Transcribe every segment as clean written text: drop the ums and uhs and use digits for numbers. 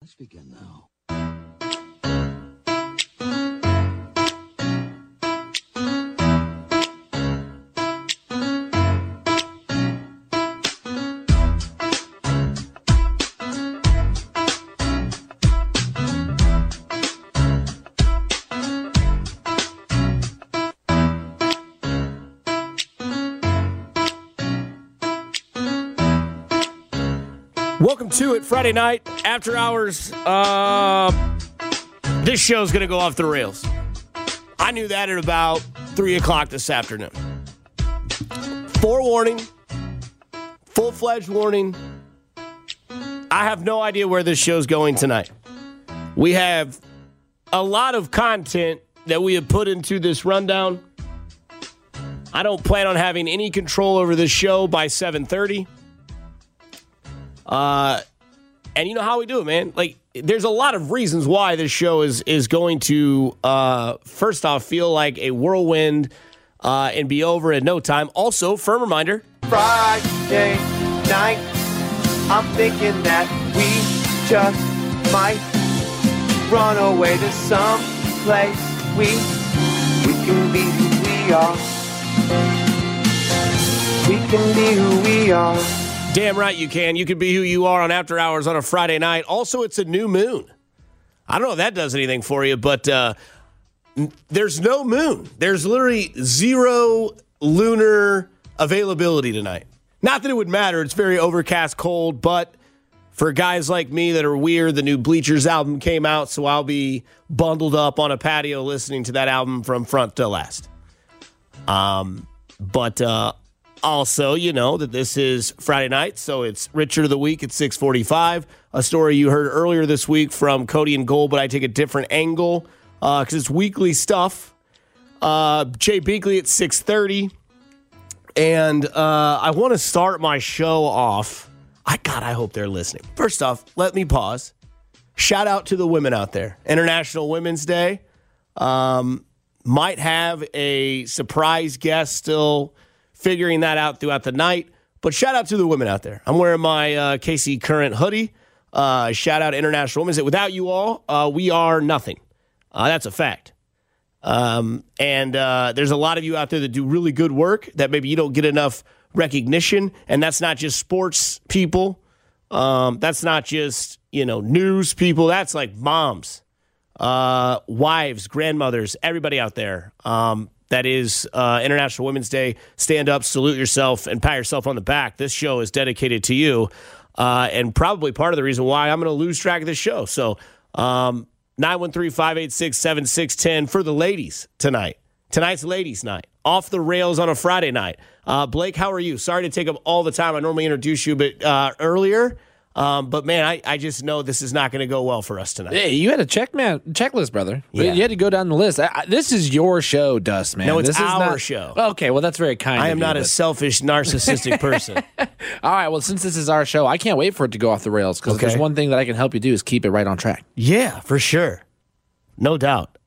Let's begin now. Welcome to it, Friday night, after hours. This show's going to go off the rails. I knew that at about 3 o'clock this afternoon. Forewarning, full-fledged warning. I have no idea where this show's going tonight. We have a lot of content that we have put into this rundown. I don't plan on having any control over this show by 7:30. And you know how we do it, man. Like, there's a lot of reasons why this show is going to, first off, feel like a whirlwind and be over in no time. Also, firm reminder. Friday night, I'm thinking that we just might run away to some place we can be who we are. We can be who we are. Damn right you can. You can be who you are on After Hours on a Friday night. Also, it's a new moon. I don't know if that does anything for you, but there's no moon. There's literally zero lunar availability tonight. Not that it would matter. It's very overcast, cold, but for guys like me that are weird, the new Bleachers album came out, so I'll be bundled up on a patio listening to that album from front to last. Also, you know that this is Friday night, so it's Richard of the Week at 6:45. A story you heard earlier this week from Cody and Gold, but I take a different angle because it's weekly stuff. Jay Beakley at 6:30. And I want to start my show off. I hope they're listening. First off, let me pause. Shout out to the women out there. International Women's Day. Might have a surprise guest still figuring that out throughout the night. But shout out to the women out there. I'm wearing my KC Current hoodie. Shout out International Women's Day. Without you all, we are nothing. That's a fact. And there's a lot of you out there that do really good work that maybe you don't get enough recognition. And that's not just sports people. That's not just, news people. That's like moms, wives, grandmothers, everybody out there. That is International Women's Day. Stand up, salute yourself, and pat yourself on the back. This show is dedicated to you, and probably part of the reason why I'm going to lose track of this show. So 913-586-7610 for the ladies tonight. Tonight's ladies' night. Off the rails on a Friday night. Blake, how are you? Sorry to take up all the time. I normally introduce you a bit earlier. But, man, I just know this is not going to go well for us tonight. Hey, you had a checklist, brother. Yeah. You had to go down the list. This is your show, Dust, man. No, it's this is our show. Okay, well, that's very kind I of am you, not a selfish, narcissistic person. All right, well, since this is our show, I can't wait for it to go off the rails because there's one thing that I can help you do is keep it right on track. Yeah, for sure. No doubt.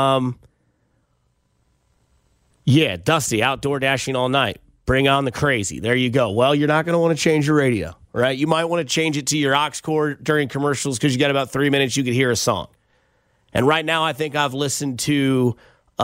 Yeah, Dusty, outdoor dashing all night. Bring on the crazy. There you go. Well, you're not going to want to change your radio, right? You might want to change it to your aux cord during commercials because you got about 3 minutes you could hear a song. And right now, I think I've listened to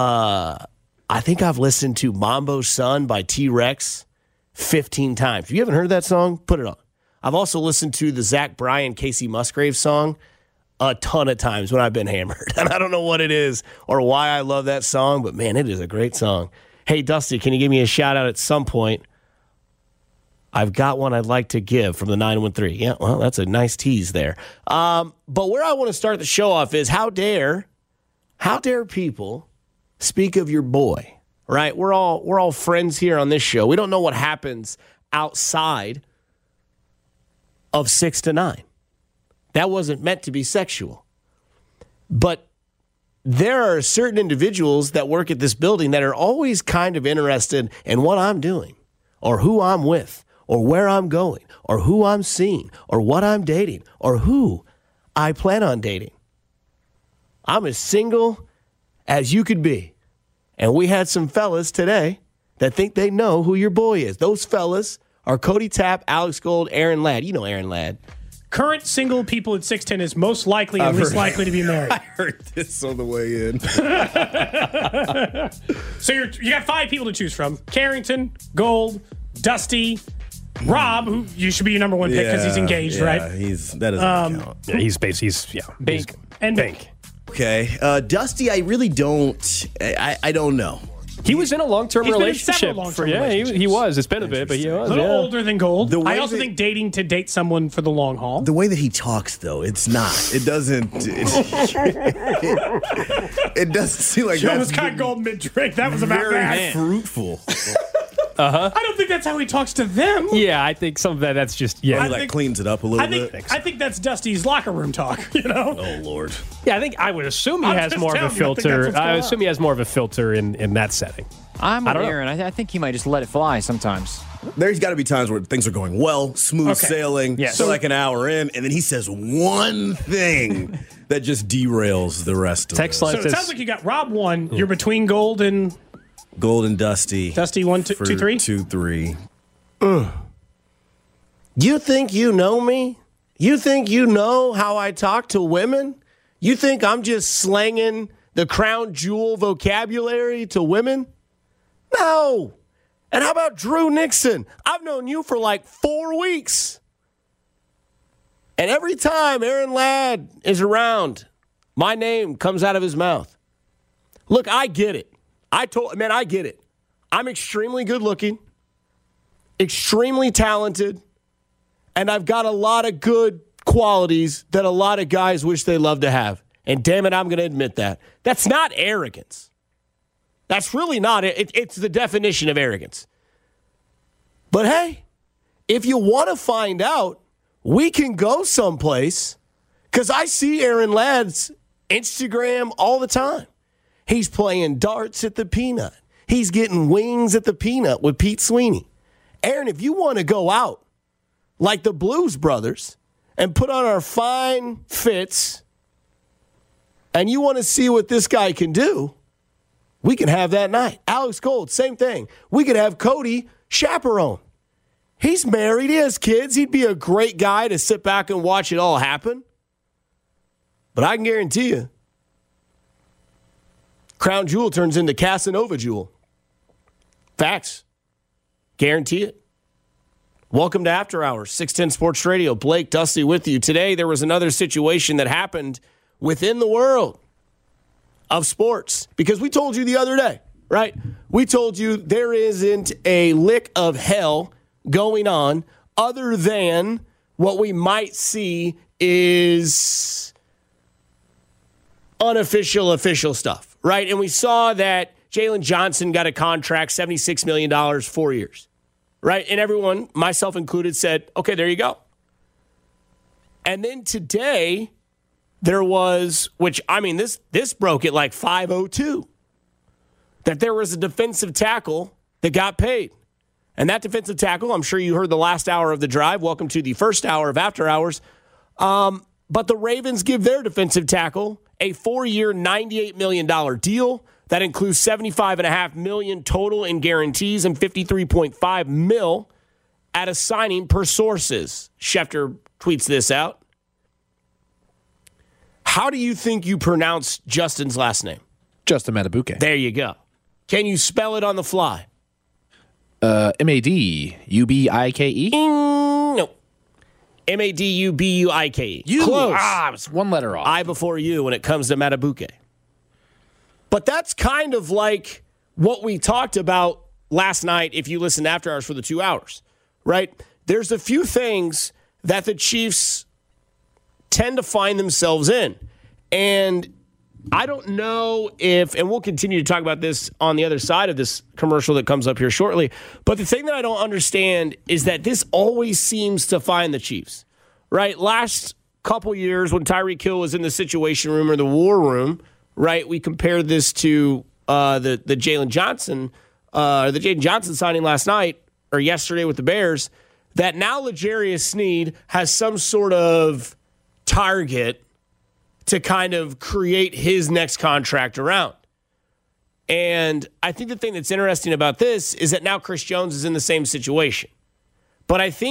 Mambo Sun by T-Rex 15 times. If you haven't heard that song, put it on. I've also listened to the Zach Bryan, Casey Musgrave song a ton of times when I've been hammered. And I don't know what it is or why I love that song, but man, it is a great song. Hey, Dusty, can you give me a shout out at some point? I've got one I'd like to give from the 913. Yeah, well, that's a nice tease there. But where I want to start the show off is how dare people speak of your boy, right? We're all friends here on this show. We don't know what happens outside of 6 to 9. That wasn't meant to be sexual. But there are certain individuals that work at this building that are always kind of interested in what I'm doing or who I'm with or where I'm going or who I'm seeing or what I'm dating or who I plan on dating. I'm as single as you could be. And we had some fellas today that think they know who your boy is. Those fellas are Cody Tapp, Alex Gold, Aaron Ladd. You know Aaron Ladd. current single people at 6'10" is most likely and least likely to be married. I heard this on the way in. So you got 5 people to choose from: Carrington, Gold, Dusty, Rob, who you should be your number one pick because he's engaged, right? That doesn't count. Yeah, he's Bink. And Bink. Okay. Dusty, I really don't. I don't know. He was in a long-term He's been in relationship. several long-term relationships. He was. It's been a bit, but he was. A little older than Gold. I also that- think dating to date someone for the long haul. The way that he talks, though, it's not. It doesn't. It doesn't seem like She that's almost got Gold mid-drink. That was about very that. fruitful. I don't think that's how he talks to them. Yeah, I think some of that's just He I like think- cleans it up a little bit. I think that's Dusty's locker room talk, you know? Oh Lord. Yeah, I think I would assume he I'm has just more of a telling you, I think that's filter. what's I going assume he has more of a filter in that setting. I'm I with don't know. Aaron. I think he might just let it fly sometimes. There's got to be times where things are going well, smooth Okay. sailing. Yes. So like an hour in, and then he says one thing that just derails the rest of Text it. line So it says, sounds like you got Rob 1. You're between Gold and Gold and Dusty. Dusty 1, 2, for 3. 2, 3. You think you know me? You think you know how I talk to women? You think I'm just slanging the crown jewel vocabulary to women? No. And how about Drew Nixon? I've known you for like 4 weeks. And every time Aaron Ladd is around, my name comes out of his mouth. Look, I get it. I get it. I'm extremely good looking, extremely talented, and I've got a lot of good qualities that a lot of guys wish they loved to have. And damn it, I'm going to admit that. That's not arrogance. That's really not it. It's the definition of arrogance. But hey, if you want to find out, we can go someplace, because I see Aaron Ladd's Instagram all the time. He's playing darts at the Peanut. He's getting wings at the Peanut with Pete Sweeney. Aaron, if you want to go out like the Blues Brothers and put on our fine fits and you want to see what this guy can do, we can have that night. Alex Gold, same thing. We could have Cody chaperone. He's married. He has kids. He'd be a great guy to sit back and watch it all happen. But I can guarantee you, Crown Jewel turns into Casanova Jewel. Facts. Guarantee it. Welcome to After Hours, 610 Sports Radio. Blake, Dusty with you. Today, there was another situation that happened within the world of sports, because we told you the other day, right? We told you there isn't a lick of hell going on other than what we might see is unofficial, official stuff, right? And we saw that Jalen Johnson got a contract, $76 million, 4 years, right? And everyone, myself included, said, okay, there you go. And then today, there was, this broke at like 5:02, that there was a defensive tackle that got paid. And that defensive tackle, I'm sure you heard the last hour of the drive. Welcome to the first hour of After Hours. But the Ravens give their defensive tackle a 4-year, $98 million deal. That includes $75.5 million total in guarantees and $53.5 million at a signing per sources. Schefter tweets this out. How do you think you pronounce Justin's last name? Justin Madubuike. There you go. Can you spell it on the fly? Madubuike. No. Madubuike. Close. I was one letter off. I before you when it comes to Madubuike. But that's kind of like what we talked about last night if you listened After Hours for the 2 hours, right? There's a few things that the Chiefs tend to find themselves in. And I don't know if, and we'll continue to talk about this on the other side of this commercial that comes up here shortly, but the thing that I don't understand is that this always seems to find the Chiefs, right? Last couple years when Tyreek Hill was in the Situation Room or the War Room, right, we compared this to the Jalen Johnson signing last night or yesterday with the Bears, that now L'Jarius Sneed has some sort of target to kind of create his next contract around. And I think the thing that's interesting about this is that now Chris Jones is in the same situation. But I think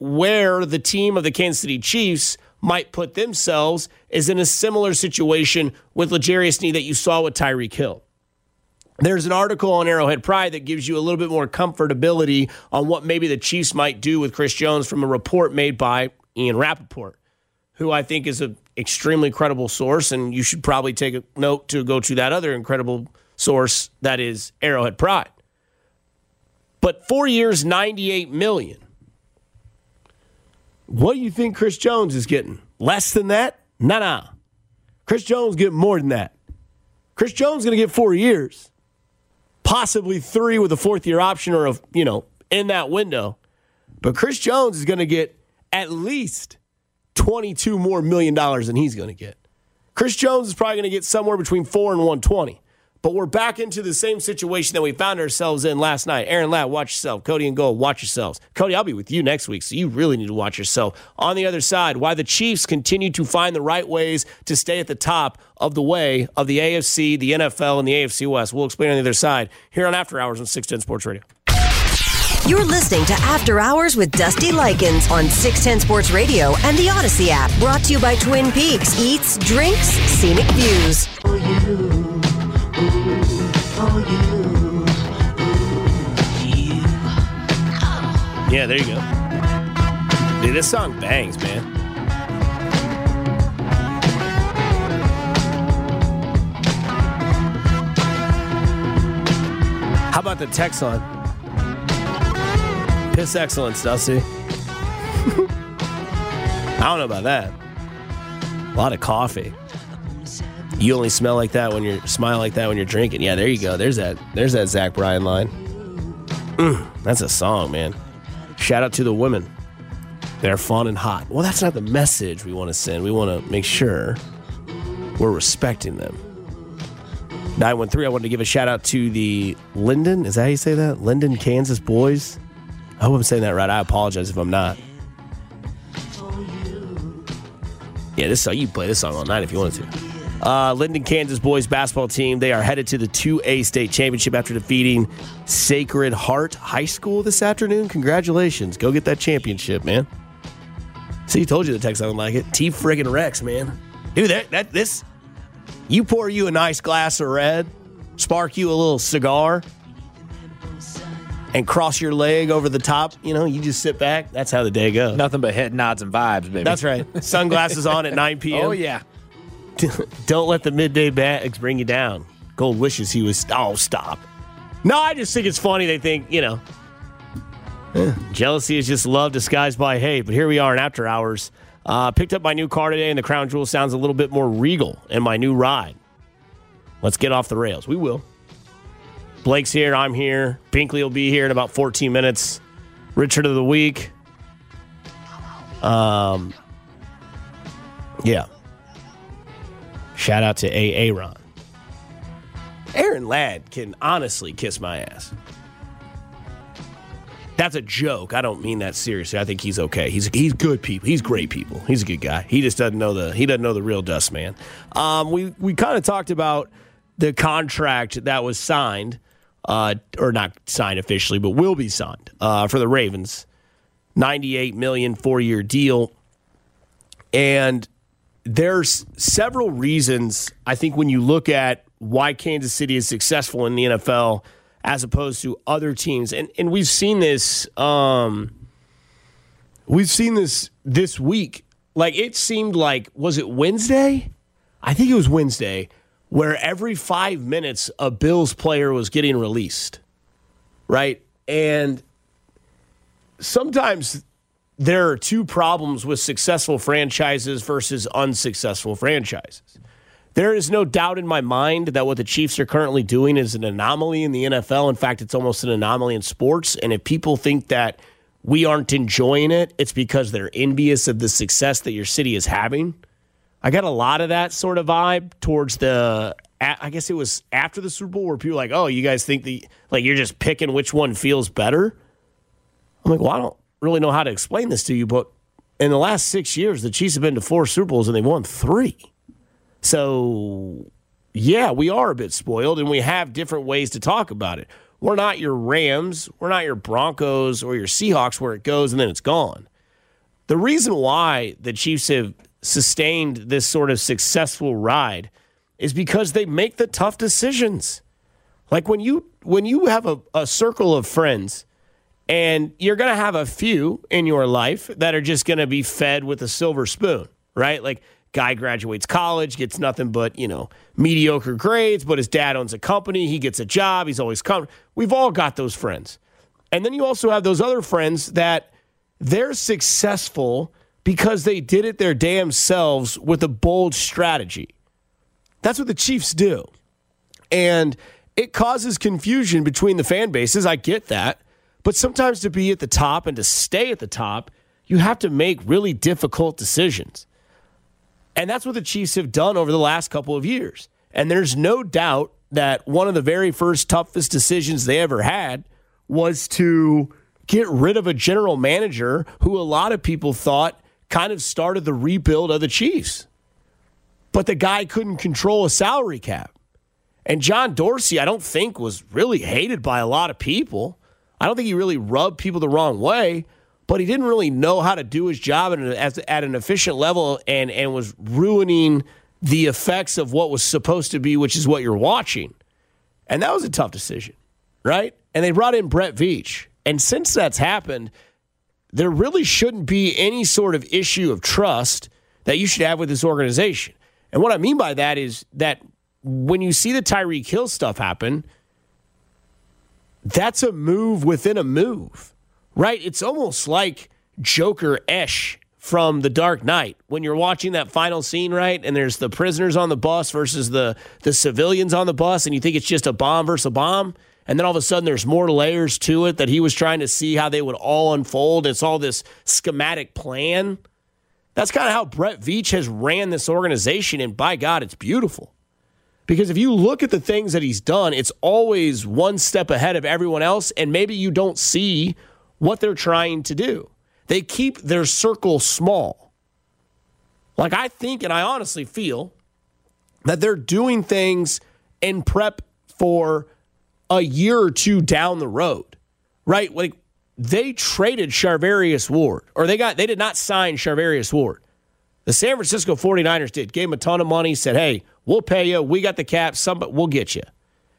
where the team of the Kansas City Chiefs might put themselves is in a similar situation with L'Jarius Sneed that you saw with Tyreek Hill. There's an article on Arrowhead Pride that gives you a little bit more comfortability on what maybe the Chiefs might do with Chris Jones from a report made by Ian Rappaport, who I think is an extremely credible source, and you should probably take a note to go to that other incredible source that is Arrowhead Pride. But 4 years, $98 million. What do you think Chris Jones is getting? Less than that? Nah. Chris Jones getting more than that. Chris Jones is going to get 4 years. Possibly 3 with a fourth-year option or, in that window. But Chris Jones is going to get at least $22 more million than he's going to get. Chris Jones is probably going to get somewhere between 4 and 120. But we're back into the same situation that we found ourselves in last night. Aaron Ladd, watch yourself. Cody and Gold, watch yourselves. Cody, I'll be with you next week, so you really need to watch yourself. On the other side, why the Chiefs continue to find the right ways to stay at the top of the way of the AFC, the NFL, and the AFC West. We'll explain on the other side here on After Hours on 610 Sports Radio. You're listening to After Hours with Dusty Likens on 610 Sports Radio and the Odyssey app. Brought to you by Twin Peaks. Eats, drinks, scenic views. Yeah, there you go. Dude, this song bangs, man. How about the text line? Piss excellence, Dusty. I don't know about that. A lot of coffee. You only smell like that when you're smile like that when you're drinking. Yeah, there you go. There's that Zach Bryan line. That's a song, man. Shout out to the women. They're fun and hot. Well, that's not the message we want to send. We want to make sure we're respecting them. 913, I wanted to give a shout out to the Linden. Is that how you say that? Linden, Kansas boys. I hope I'm saying that right. I apologize if I'm not. Yeah, this song, you can play this song all night if you wanted to. Linden, Kansas boys basketball team. They are headed to the 2A state championship after defeating Sacred Heart High School this afternoon. Congratulations. Go get that championship, man. See, told you the text I don't like it. T-friggin' Rex, man. Dude, this, you pour you a nice glass of red, spark you a little cigar, and cross your leg over the top, you just sit back. That's how the day goes. Nothing but head nods and vibes, baby. That's right. Sunglasses on at 9 p.m. Oh, yeah. Don't let the midday bags bring you down. Gold wishes he was. Oh, stop. No, I just think it's funny. They think, jealousy is just love disguised by hate. But here we are in After Hours. Picked up my new car today, and the Crown Jewel sounds a little bit more regal in my new ride. Let's get off the rails. We will. Blake's here. I'm here. Binkley will be here in about 14 minutes. Richard of the Week. Yeah. Shout out to Aaron. Aaron Ladd can honestly kiss my ass. That's a joke. I don't mean that seriously. I think he's okay. He's good people. He's great people. He's a good guy. He just doesn't know the real Dust Man. We kind of talked about the contract that was signed, or not signed officially, but will be signed for the Ravens. $98 million 4-year deal. And there's several reasons, I think, when you look at why Kansas City is successful in the NFL as opposed to other teams. And we've seen this this week. Like, it seemed like, was it Wednesday? I think it was Wednesday, where every 5 minutes a Bills player was getting released, right? And sometimes there are two problems with successful franchises versus unsuccessful franchises. There is no doubt in my mind that what the Chiefs are currently doing is an anomaly in the NFL. In fact, it's almost an anomaly in sports. And if people think that we aren't enjoying it, it's because they're envious of the success that your city is having. I got a lot of that sort of vibe towards I guess it was after the Super Bowl, where people were like, oh, you guys think you're just picking which one feels better? I'm like, well, I don't really know how to explain this to you, but in the last 6 years, the Chiefs have been to 4 Super Bowls and they've won 3. So, yeah, we are a bit spoiled, and we have different ways to talk about it. We're not your Rams. We're not your Broncos or your Seahawks where it goes and then it's gone. The reason why the Chiefs have sustained this sort of successful ride is because they make the tough decisions. Like when you have a circle of friends and you're going to have a few in your life that are just going to be fed with a silver spoon, right? Like guy graduates college, gets nothing but, mediocre grades, but his dad owns a company, he gets a job, he's always comfortable. We've all got those friends. And then you also have those other friends that they're successful because they did it their damn selves with a bold strategy. That's what the Chiefs do. And it causes confusion between the fan bases. I get that. But sometimes to be at the top and to stay at the top, you have to make really difficult decisions. And that's what the Chiefs have done over the last couple of years. And there's no doubt that one of the very first toughest decisions they ever had was to get rid of a general manager who a lot of people thought kind of started the rebuild of the Chiefs. But the guy couldn't control a salary cap. And John Dorsey, I don't think, was really hated by a lot of people. I don't think he really rubbed people the wrong way, but he didn't really know how to do his job at an efficient level and was ruining the effects of what was supposed to be, which is what you're watching. And that was a tough decision, right? And they brought in Brett Veach. And since that's happened, there really shouldn't be any sort of issue of trust that you should have with this organization. And what I mean by that is that when you see the Tyreek Hill stuff happen, that's a move within a move, right? It's almost like Joker-esh from The Dark Knight. When you're watching that final scene, right, and there's the prisoners on the bus versus the civilians on the bus, and you think it's just a bomb versus a bomb, and then all of a sudden there's more layers to it that he was trying to see how they would all unfold. It's all this schematic plan. That's kind of how Brett Veach has ran this organization, and by God, it's beautiful. Because if you look at the things that he's done, it's always one step ahead of everyone else, and maybe you don't see what they're trying to do. They keep their circle small. Like I think, and I honestly feel, that they're doing things in prep for a year or two down the road, right? Like they traded Charvarius Ward, or they did not sign Charvarius Ward. The San Francisco 49ers did. Gave him a ton of money, said, hey, we'll pay you. We got the cap. We'll get you.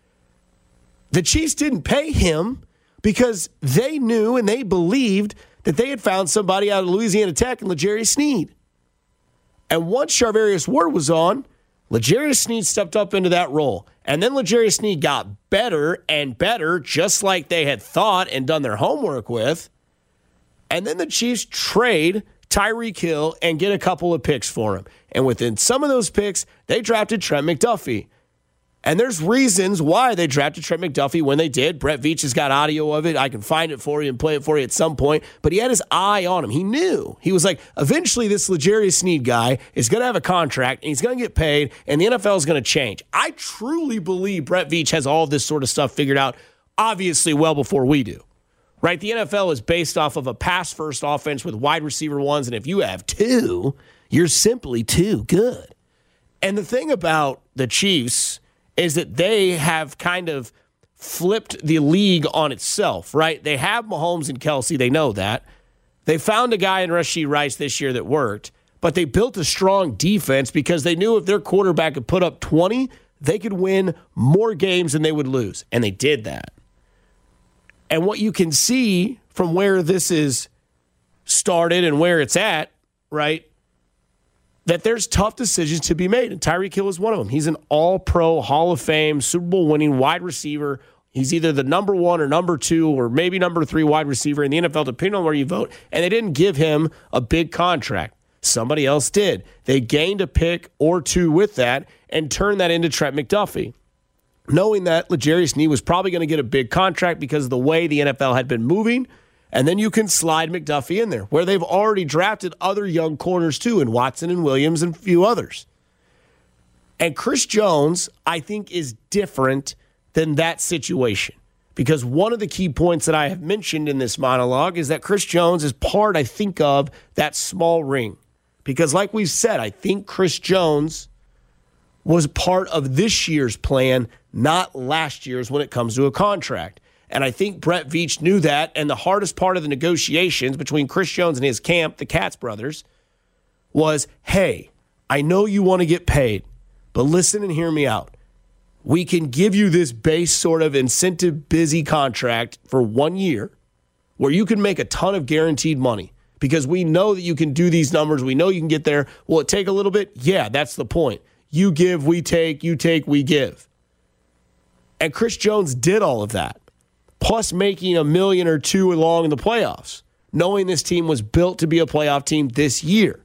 The Chiefs didn't pay him because they knew and they believed that they had found somebody out of Louisiana Tech in L'Jarius Sneed. And once Charvarius Ward was on, L'Jarius Sneed stepped up into that role. And then L'Jarius Sneed got better and better, just like they had thought and done their homework with. And then the Chiefs trade Tyreek Hill and get a couple of picks for him. And within some of those picks, they drafted Trent McDuffie. And there's reasons why they drafted Trent McDuffie when they did. Brett Veach has got audio of it. I can find it for you and play it for you at some point. But he had his eye on him. He knew. He was like, eventually this L'Jarius Sneed guy is going to have a contract and he's going to get paid and the NFL is going to change. I truly believe Brett Veach has all this sort of stuff figured out, obviously well before we do. Right? The NFL is based off of a pass-first offense with wide receiver ones, and if you have two, you're simply too good. And the thing about the Chiefs is that they have kind of flipped the league on itself, right? They have Mahomes and Kelsey. They know that. They found a guy in Rashee Rice this year that worked, but they built a strong defense because they knew if their quarterback could put up 20, they could win more games than they would lose, and they did that. And what you can see from where this is started and where it's at, right, that there's tough decisions to be made. And Tyreek Hill is one of them. He's an all-pro, Hall of Fame, Super Bowl winning wide receiver. He's either the number one or number two or maybe number three wide receiver in the NFL, depending on where you vote. And they didn't give him a big contract. Somebody else did. They gained a pick or two with that and turned that into Trent McDuffie, knowing that L'Jarius Sneed was probably going to get a big contract because of the way the NFL had been moving. And then you can slide McDuffie in there, where they've already drafted other young corners too, in Watson and Williams and a few others. And Chris Jones, I think, is different than that situation. Because one of the key points that I have mentioned in this monologue is that Chris Jones is part, I think, of that small ring. Because like we've said, I think Chris Jones was part of this year's plan, not last year's when it comes to a contract. And I think Brett Veach knew that. And the hardest part of the negotiations between Chris Jones and his camp, the Katz brothers, was, hey, I know you want to get paid, but listen and hear me out. We can give you this base sort of incentive busy contract for 1 year where you can make a ton of guaranteed money because we know that you can do these numbers. We know you can get there. Will it take a little bit? Yeah, that's the point. You give, we take, you take, we give. And Chris Jones did all of that, plus making $1 million or $2 million along in the playoffs, knowing this team was built to be a playoff team this year.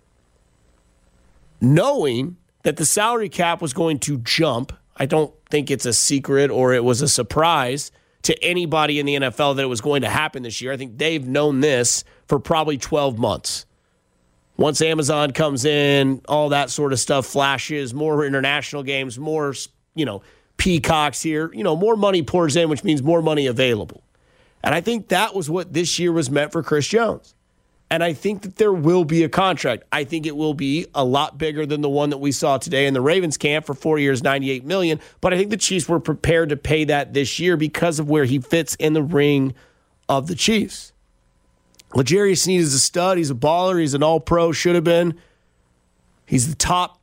Knowing that the salary cap was going to jump, I don't think it's a secret or it was a surprise to anybody in the NFL that it was going to happen this year. I think they've known this for probably 12 months. Once Amazon comes in, all that sort of stuff flashes, more international games, more, peacocks here, more money pours in, which means more money available. And I think that was what this year was meant for Chris Jones. And I think that there will be a contract. I think it will be a lot bigger than the one that we saw today in the Ravens camp for 4 years, $98 million. But I think the Chiefs were prepared to pay that this year because of where he fits in the ring of the Chiefs. L'Jarius Sneed is a stud. He's a baller. He's an all-pro, should have been. He's the top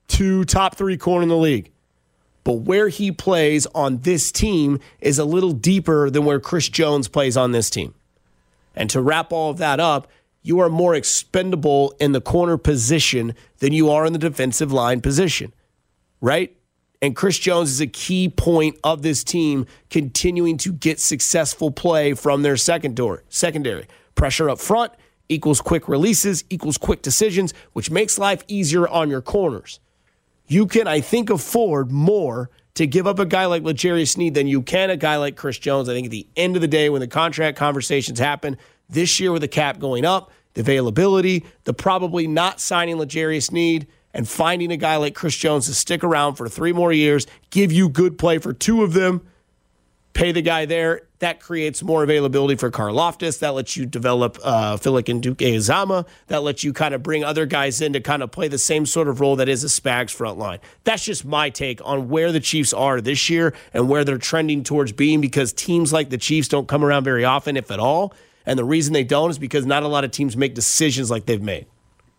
3 corner in the league. But where he plays on this team is a little deeper than where Chris Jones plays on this team. And to wrap all of that up, you are more expendable in the corner position than you are in the defensive line position, right? And Chris Jones is a key point of this team continuing to get successful play from their secondary. Pressure up front equals quick releases, equals quick decisions, which makes life easier on your corners. You can, I think, afford more to give up a guy like L'Jarius Sneed than you can a guy like Chris Jones. I think at the end of the day, when the contract conversations happen, this year with the cap going up, the availability, the probably not signing L'Jarius Sneed and finding a guy like Chris Jones to stick around for 3 more years, give you good play for 2 of them, pay the guy there. That creates more availability for Karlaftis. That lets you develop Philic and Duke Azama. That lets you kind of bring other guys in to kind of play the same sort of role that is a Spags front line. That's just my take on where the Chiefs are this year and where they're trending towards being, because teams like the Chiefs don't come around very often, if at all. And the reason they don't is because not a lot of teams make decisions like they've made.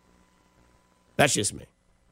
That's just me.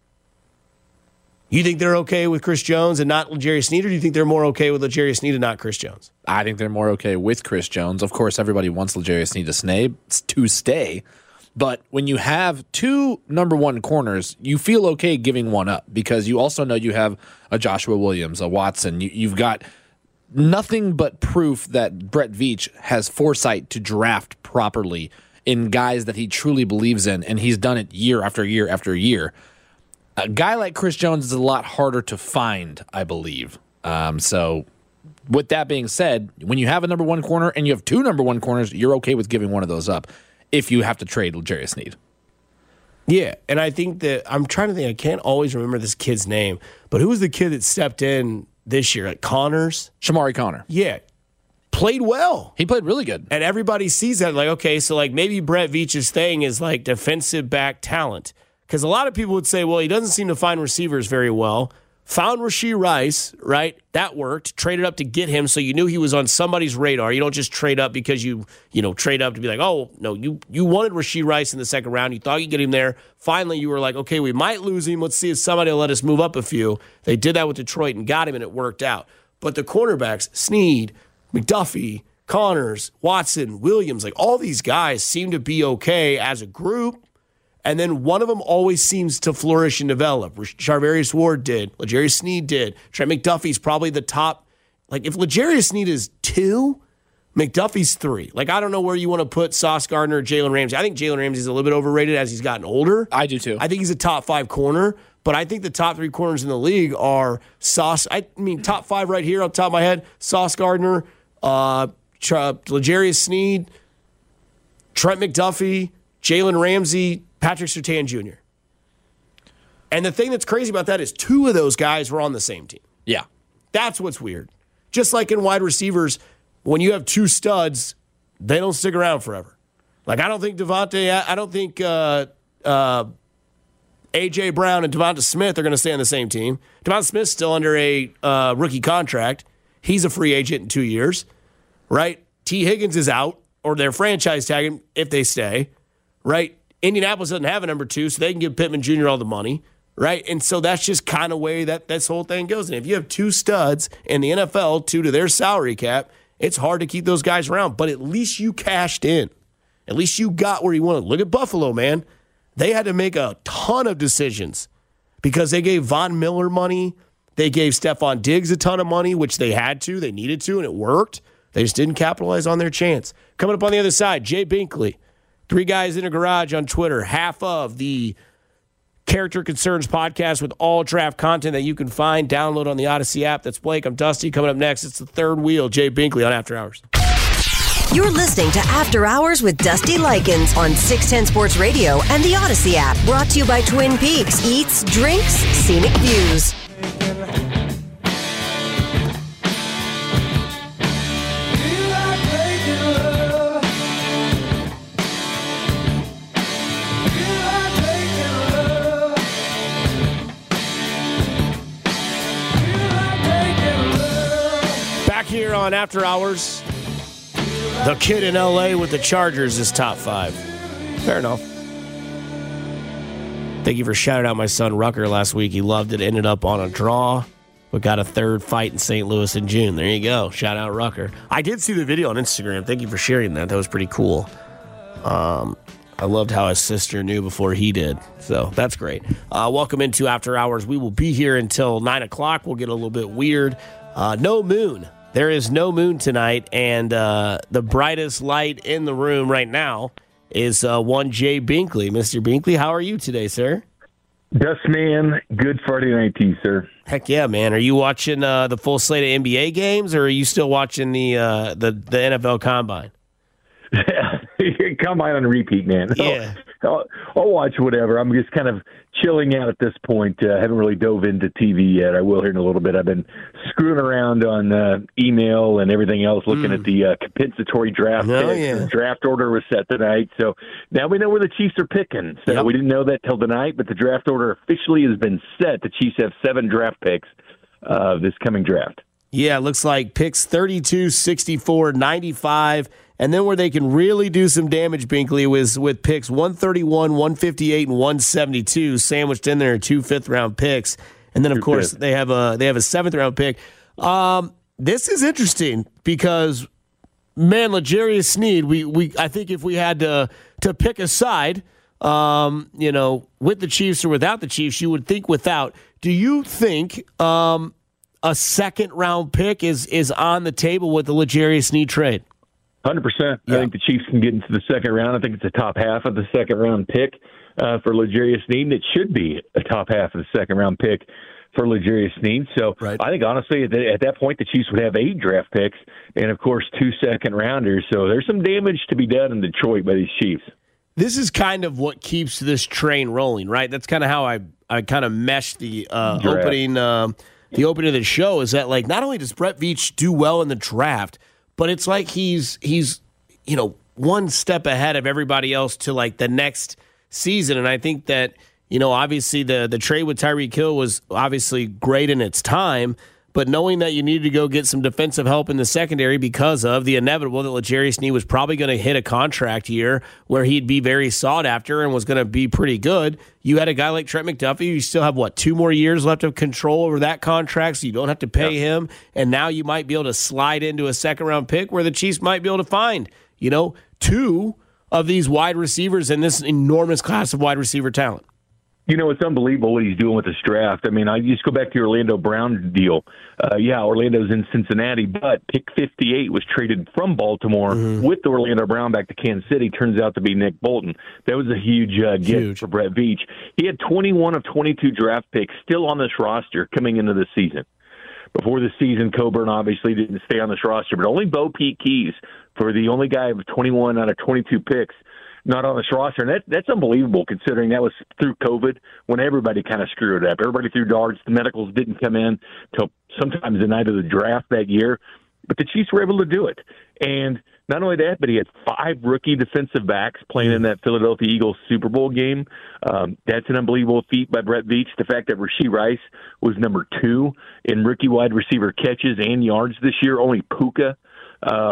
You think they're okay with Chris Jones and not L'Jarius Sneed, or do you think they're more okay with L'Jarius Sneed and not Chris Jones? I think they're more okay with Chris Jones. Of course, everybody wants L'Jarius Sneed to stay. But when you have 2 number 1 corners, you feel okay giving one up because you also know you have a Joshua Williams, a Watson. You've got nothing but proof that Brett Veach has foresight to draft properly in guys that he truly believes in, and he's done it year after year after year. A guy like Chris Jones is a lot harder to find, I believe. So with that being said, when you have a number 1 corner and you have 2 number 1 corners, you're okay with giving one of those up if you have to trade L'Jarius Sneed. Yeah, and I think that I'm trying to think. I can't always remember this kid's name, but who was the kid that stepped in this year? Like Connors? Shamari Connor. Yeah. Played well. He played really good. And everybody sees that like, okay, so like maybe Brett Veach's thing is like defensive back talent. Because a lot of people would say, well, he doesn't seem to find receivers very well. Found Rashee Rice, right? That worked. Traded up to get him, so you knew he was on somebody's radar. You don't just trade up because you trade up to be like, oh, no, you wanted Rashee Rice in the second round. You thought you'd get him there. Finally, you were like, okay, we might lose him. Let's see if somebody will let us move up a few. They did that with Detroit and got him, and it worked out. But the cornerbacks, Sneed, McDuffie, Connors, Watson, Williams, like all these guys seem to be okay as a group. And then one of them always seems to flourish and develop. Charvarius Ward did. L'Jarius Sneed did. Trent McDuffie's probably the top. Like, if L'Jarius Sneed is 2, McDuffie's 3. Like, I don't know where you want to put Sauce Gardner or Jalen Ramsey. I think Jalen Ramsey's a little bit overrated as he's gotten older. I do, too. I think he's a top 5 corner. But I think the top 3 corners in the league are top 5 right here off the top of my head. Sauce Gardner, L'Jarius Sneed, Trent McDuffie, Jalen Ramsey, Patrick Surtain Jr. And the thing that's crazy about that is 2 of those guys were on the same team. Yeah. That's what's weird. Just like in wide receivers, when you have 2 studs, they don't stick around forever. Like, I don't think A.J. Brown and Devonta Smith are going to stay on the same team. Devonta Smith's still under a rookie contract. He's a free agent in 2 years. right? T. Higgins is out, or they're franchise tagging if they stay, right? Indianapolis doesn't have a number 2, so they can give Pittman Jr. all the money, right? And so that's just kind of way that this whole thing goes. And if you have 2 studs in the NFL, 2 to their salary cap, it's hard to keep those guys around. But at least you cashed in. At least you got where you wanted. Look at Buffalo, man. They had to make a ton of decisions because they gave Von Miller money. They gave Stephon Diggs a ton of money, which they had to. They needed to, and it worked. They just didn't capitalize on their chance. Coming up on the other side, Jay Binkley. 3 Guys in a Garage on Twitter. Half of the Character Concerns podcast with all draft content that you can find. Download on the Odyssey app. That's Blake. I'm Dusty. Coming up next, it's the third wheel. Jay Binkley on After Hours. You're listening to After Hours with Dusty Likens on 610 Sports Radio and the Odyssey app. Brought to you by Twin Peaks. Eats, drinks, scenic views. Here on After Hours, the kid in LA with the Chargers is top 5. Fair enough. Thank you for shouting out my son Rucker last week. He loved it. Ended up on a draw, but got a 3rd fight in St. Louis in June. There you go. Shout out Rucker. I did see the video on Instagram. Thank you for sharing that. That was pretty cool. I loved how his sister knew before he did. So that's great. Welcome into After Hours. We will be here until 9 o'clock. We'll get a little bit weird. No moon. There is no moon tonight, and the brightest light in the room right now is one Jay Binkley. Mr. Binkley, how are you today, sir? Dust man, good Friday night to you, sir. Heck yeah, man. Are you watching the full slate of NBA games, or are you still watching the NFL Combine? Combine on repeat, man. Yeah. I'll watch whatever. I'm just kind of chilling out at this point. Haven't really dove into TV yet. I will here in a little bit. I've been screwing around on email and everything else, looking at the compensatory draft picks. Yeah. The draft order was set tonight, so now we know where the Chiefs are picking. So we didn't know that till tonight, but the draft order officially has been set. The Chiefs have 7 draft picks this coming draft. Yeah, it looks like picks 32, 64, 95, and then where they can really do some damage, Binkley, was with picks 131, 158, and 172, sandwiched in there 2 fifth-round picks. And then, of course, they have a 7th-round pick. This is interesting because, man, L'Jarius Sneed, I think if we had to pick a side, with the Chiefs or without the Chiefs, you would think without. Do you think a 2nd-round pick is on the table with the L'Jarius Sneed trade? 100%. I think the Chiefs can get into the 2nd round. I think it's the top half of the 2nd-round pick for L'Jarius Sneed. It should be a top half of the 2nd-round pick for L'Jarius Sneed. So I think, honestly, at that point, the Chiefs would have 8 draft picks and, of course, 2 2nd-rounders. So there's some damage to be done in Detroit by these Chiefs. This is kind of what keeps this train rolling, right? That's kind of how I kind of meshed the opening of the show, is that, like, not only does Brett Veach do well in the draft, but it's like he's one step ahead of everybody else to, like, the next season. And I think that, obviously the trade with Tyreek Hill was obviously great in its time, but knowing that you needed to go get some defensive help in the secondary because of the inevitable that L'Jarius Sneed was probably going to hit a contract year where he'd be very sought after and was going to be pretty good, you had a guy like Trent McDuffie. You still have, 2 more years left of control over that contract, so you don't have to pay him. And now you might be able to slide into a 2nd-round pick where the Chiefs might be able to find, 2 of these wide receivers in this enormous class of wide receiver talent. It's unbelievable what he's doing with this draft. I mean, I just go back to your Orlando Brown deal. Orlando's in Cincinnati, but pick 58 was traded from Baltimore with the Orlando Brown back to Kansas City. Turns out to be Nick Bolton. That was a huge get for Brett Veach. He had 21 of 22 draft picks still on this roster coming into the season. Before the season, Coburn obviously didn't stay on this roster, but only Bo Pete Keys for the only guy with 21 out of 22 picks not on this roster. And that's unbelievable considering that was through COVID when everybody kind of screwed it up. Everybody threw darts. The medicals didn't come in till sometimes the night of the draft that year. But the Chiefs were able to do it. And not only that, but he had 5 rookie defensive backs playing in that Philadelphia Eagles Super Bowl game. That's an unbelievable feat by Brett Veach. The fact that Rashee Rice was number 2 in rookie wide receiver catches and yards this year, only Puka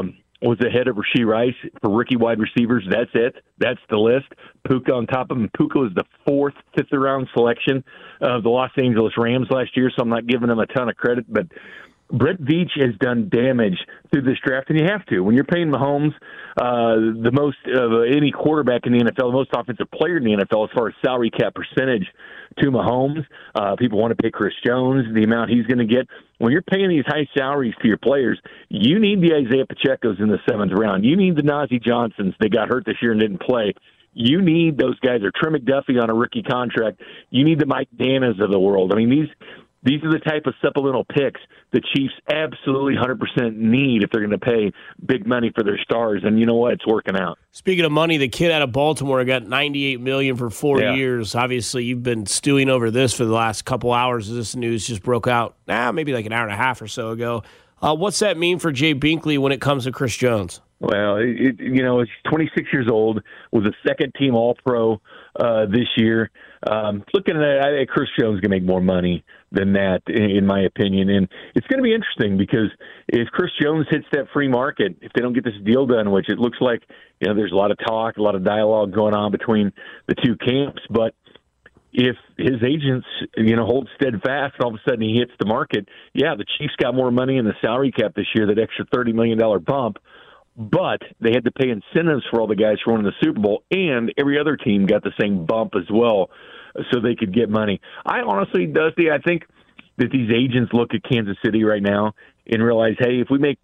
was ahead of Rashee Rice for rookie wide receivers. That's it. That's the list. Puka on top of him. Puka was the fourth, fifth-round selection of the Los Angeles Rams last year, so I'm not giving him a ton of credit. But Brett Veach has done damage through this draft, and you have to. When you're paying Mahomes the most of any quarterback in the NFL, the most offensive player in the NFL as far as salary cap percentage to Mahomes, people want to pay Chris Jones the amount he's going to get. When you're paying these high salaries to your players, you need the Isaiah Pacheco's in the 7th round. You need the Najee Johnsons that got hurt this year and didn't play. You need those guys, or Trey McDuffie on a rookie contract. You need the Mike Danas of the world. I mean, these are the type of supplemental picks the Chiefs absolutely 100% need if they're going to pay big money for their stars. And you know what? It's working out. Speaking of money, the kid out of Baltimore got $98 million for 4 years. Obviously, you've been stewing over this for the last couple hours. This news just broke out maybe like an hour and a half or so ago. What's that mean for Jay Binkley when it comes to Chris Jones? Well, he's 26 years old, was a second-team All-Pro this year. Looking at Chris Jones going to make more money than that, in my opinion. And it's going to be interesting because if Chris Jones hits that free market, if they don't get this deal done, which it looks like, there's a lot of talk, a lot of dialogue going on between the two camps, but if his agents, hold steadfast and all of a sudden he hits the market, the Chiefs got more money in the salary cap this year, that extra $30 million bump, but they had to pay incentives for all the guys for winning the Super Bowl, and every other team got the same bump as well so they could get money. I honestly, Dusty, I think that these agents look at Kansas City right now and realize, hey, if we make,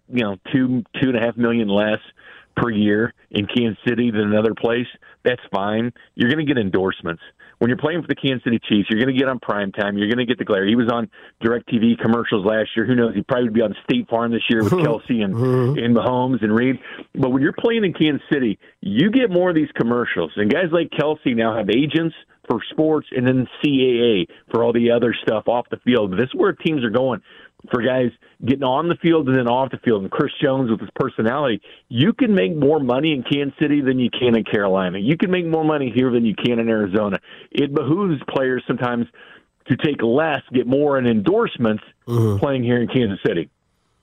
$2.5 million less per year in Kansas City than another place, that's fine. You're going to get endorsements. When you're playing for the Kansas City Chiefs, you're going to get on primetime. You're going to get the glare. He was on DirecTV commercials last year. Who knows? He probably would be on State Farm this year with Kelsey and Mahomes and Reed. But when you're playing in Kansas City, you get more of these commercials. And guys like Kelsey now have agents for sports and then CAA for all the other stuff off the field. But this is where teams are going for guys getting on the field and then off the field. And Chris Jones with his personality, you can make more money in Kansas City than you can in Carolina. You can make more money here than you can in Arizona. It behooves players sometimes to take less, get more in endorsements playing here in Kansas City.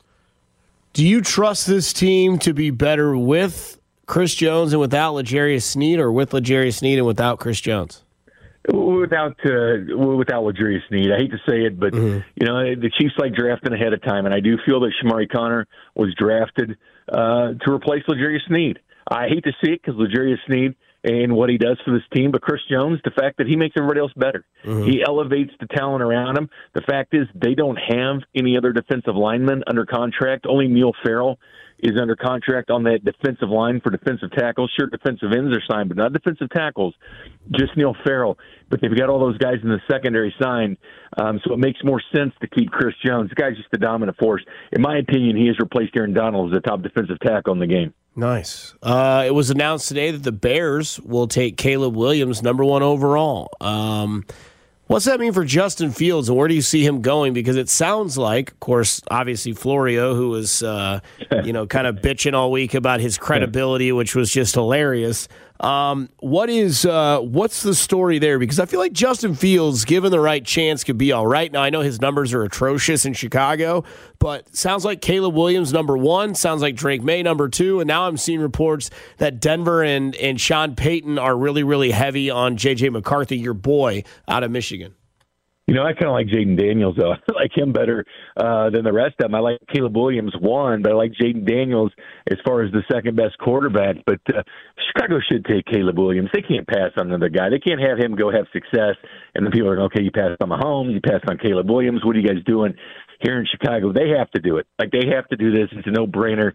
Do you trust this team to be better with Chris Jones and without L'Jarius Sneed, or with L'Jarius Sneed and without Chris Jones? Without L'Jarius Sneed. I hate to say it, but the Chiefs like drafting ahead of time, and I do feel that Shamari Connor was drafted to replace L'Jarius Sneed. I hate to see it because L'Jarius Sneed and what he does for this team, but Chris Jones, the fact that he makes everybody else better. He elevates the talent around him. The fact is they don't have any other defensive linemen under contract. Only Neil Farrell is under contract on that defensive line for defensive tackles. Sure, defensive ends are signed, but not defensive tackles, just Neil Farrell. But they've got all those guys in the secondary signed, so it makes more sense to keep Chris Jones. The guy's just a dominant force. In my opinion, he has replaced Aaron Donald as the top defensive tackle in the game. Nice. It was announced today that the Bears will take Caleb Williams, number 1 overall. What's that mean for Justin Fields, and where do you see him going? Because it sounds like, of course, obviously Florio, who was, kind of bitching all week about his credibility, which was just hilarious. What's the story there? Because I feel like Justin Fields, given the right chance, could be all right. Now, I know his numbers are atrocious in Chicago, but sounds like Caleb Williams, number 1, sounds like Drake May, number 2, and now I'm seeing reports that Denver and Sean Payton are really, really heavy on J.J. McCarthy, your boy, out of Michigan. I kind of like Jaden Daniels, though. I like him better than the rest of them. I like Caleb Williams, 1, but I like Jaden Daniels as far as the second-best quarterback. But Chicago should take Caleb Williams. They can't pass on another guy. They can't have him go have success, and then people are going, okay, you passed on Mahomes, you passed on Caleb Williams. What are you guys doing here in Chicago? They have to do it. They have to do this. It's a no-brainer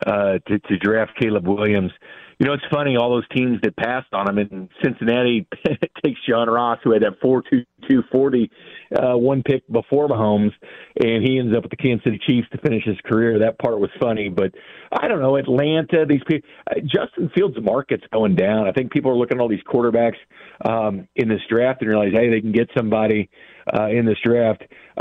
to draft Caleb Williams. It's funny, all those teams that passed on him, and Cincinnati takes John Ross, who had that 4.22 40 one pick before Mahomes, and he ends up with the Kansas City Chiefs to finish his career. That part was funny, but I don't know, Atlanta, these people, Justin Fields' market's going down. I think people are looking at all these quarterbacks in this draft and realize, hey, they can get somebody in this draft.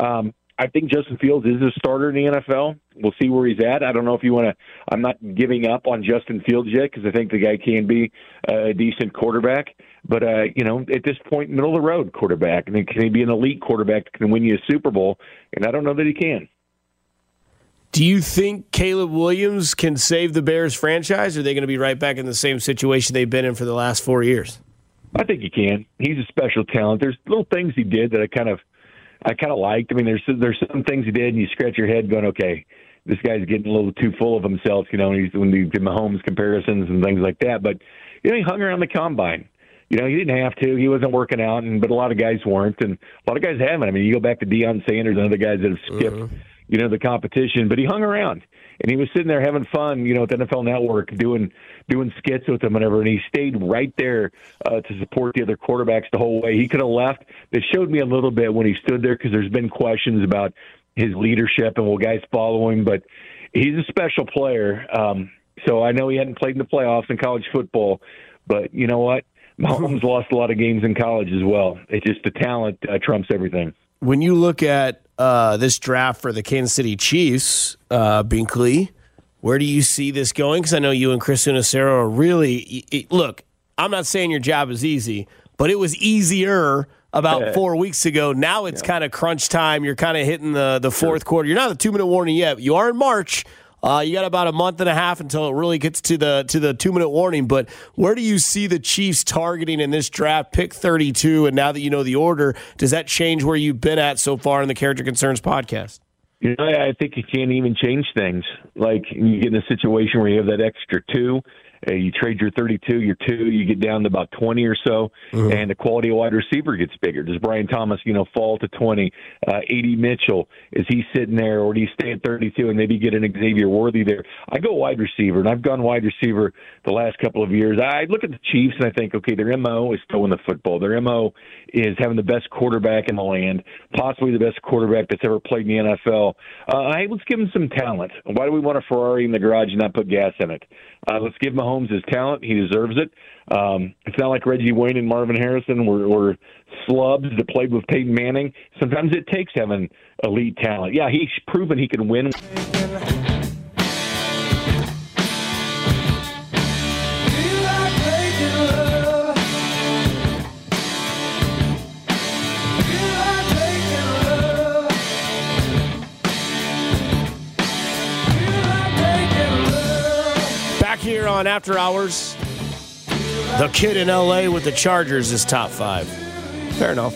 I think Justin Fields is a starter in the NFL. We'll see where he's at. I don't know if you want to – I'm not giving up on Justin Fields yet because I think the guy can be a decent quarterback. But, at this point, middle-of-the-road quarterback. And then can he be an elite quarterback that can win you a Super Bowl? And I don't know that he can. Do you think Caleb Williams can save the Bears franchise, or are they going to be right back in the same situation they've been in for the last 4 years? I think he can. He's a special talent. There's little things he did that I kind of liked. I mean, there's some things he did, and you scratch your head going, okay, this guy's getting a little too full of himself, when you get Mahomes comparisons and things like that. But, he hung around the combine. He didn't have to. He wasn't working out, but a lot of guys weren't, and a lot of guys haven't. I mean, you go back to Deion Sanders and other guys that have skipped, the competition, but he hung around, and he was sitting there having fun, at the NFL Network, doing skits with them, whatever, and he stayed right there to support the other quarterbacks the whole way. He could have left. That showed me a little bit when he stood there, because there's been questions about his leadership and will guys follow him, but he's a special player. So I know he hadn't played in the playoffs in college football, but you know what? Mahomes lost a lot of games in college as well. It's just the talent trumps everything. When you look at this draft for the Kansas City Chiefs, Binkley, where do you see this going? Because I know you and Chris Unicero are really look. I'm not saying your job is easy, but it was easier about 4 weeks ago. Now it's kind of crunch time. You're kind of hitting the fourth quarter. You're not the 2-minute warning yet. You are in March. You got about a month and a half until it really gets to the 2-minute warning. But where do you see the Chiefs targeting in this draft, pick 32? And now that you know the order, does that change where you've been at so far in the Character Concerns podcast? I think you can't even change things. Like, you get in a situation where you have that extra 2. You trade your 32, your 2, you get down to about 20 or so, and the quality of wide receiver gets bigger. Does Brian Thomas, fall to 20? A.D. Mitchell, is he sitting there, or do you stay at 32 and maybe get an Xavier Worthy there? I go wide receiver, and I've gone wide receiver the last couple of years. I look at the Chiefs, and I think, okay, their M.O. is throwing the football. Their M.O. is having the best quarterback in the land, possibly the best quarterback that's ever played in the NFL. Hey, let's give him some talent. Why do we want a Ferrari in the garage and not put gas in it? Let's give Mahomes his talent. He deserves it. It's not like Reggie Wayne and Marvin Harrison were slubs that played with Peyton Manning. Sometimes it takes having elite talent. Yeah, he's proven he can win. Here on After Hours, the kid in L.A. with the Chargers is top 5. Fair enough.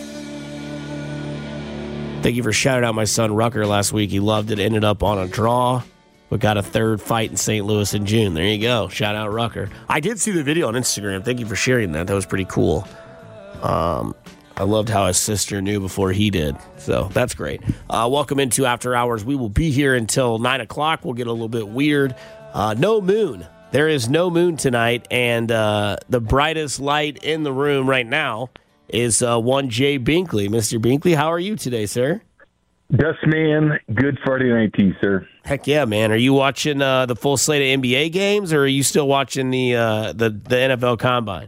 Thank you for shouting out my son Rucker last week. He loved it. Ended up on a draw, but got a third fight in St. Louis in June. There you go. Shout out Rucker. I did see the video on Instagram. Thank you for sharing that. That was pretty cool. I loved how his sister knew before he did. So that's great. Welcome into After Hours. We will be here until 9 o'clock. We'll get a little bit weird. No moon. There is no moon tonight, and the brightest light in the room right now is one Jay Binkley. Mr. Binkley, how are you today, sir? Dust man, good Friday night to you, sir. Heck yeah, man. Are you watching the full slate of NBA games, or are you still watching the NFL Combine?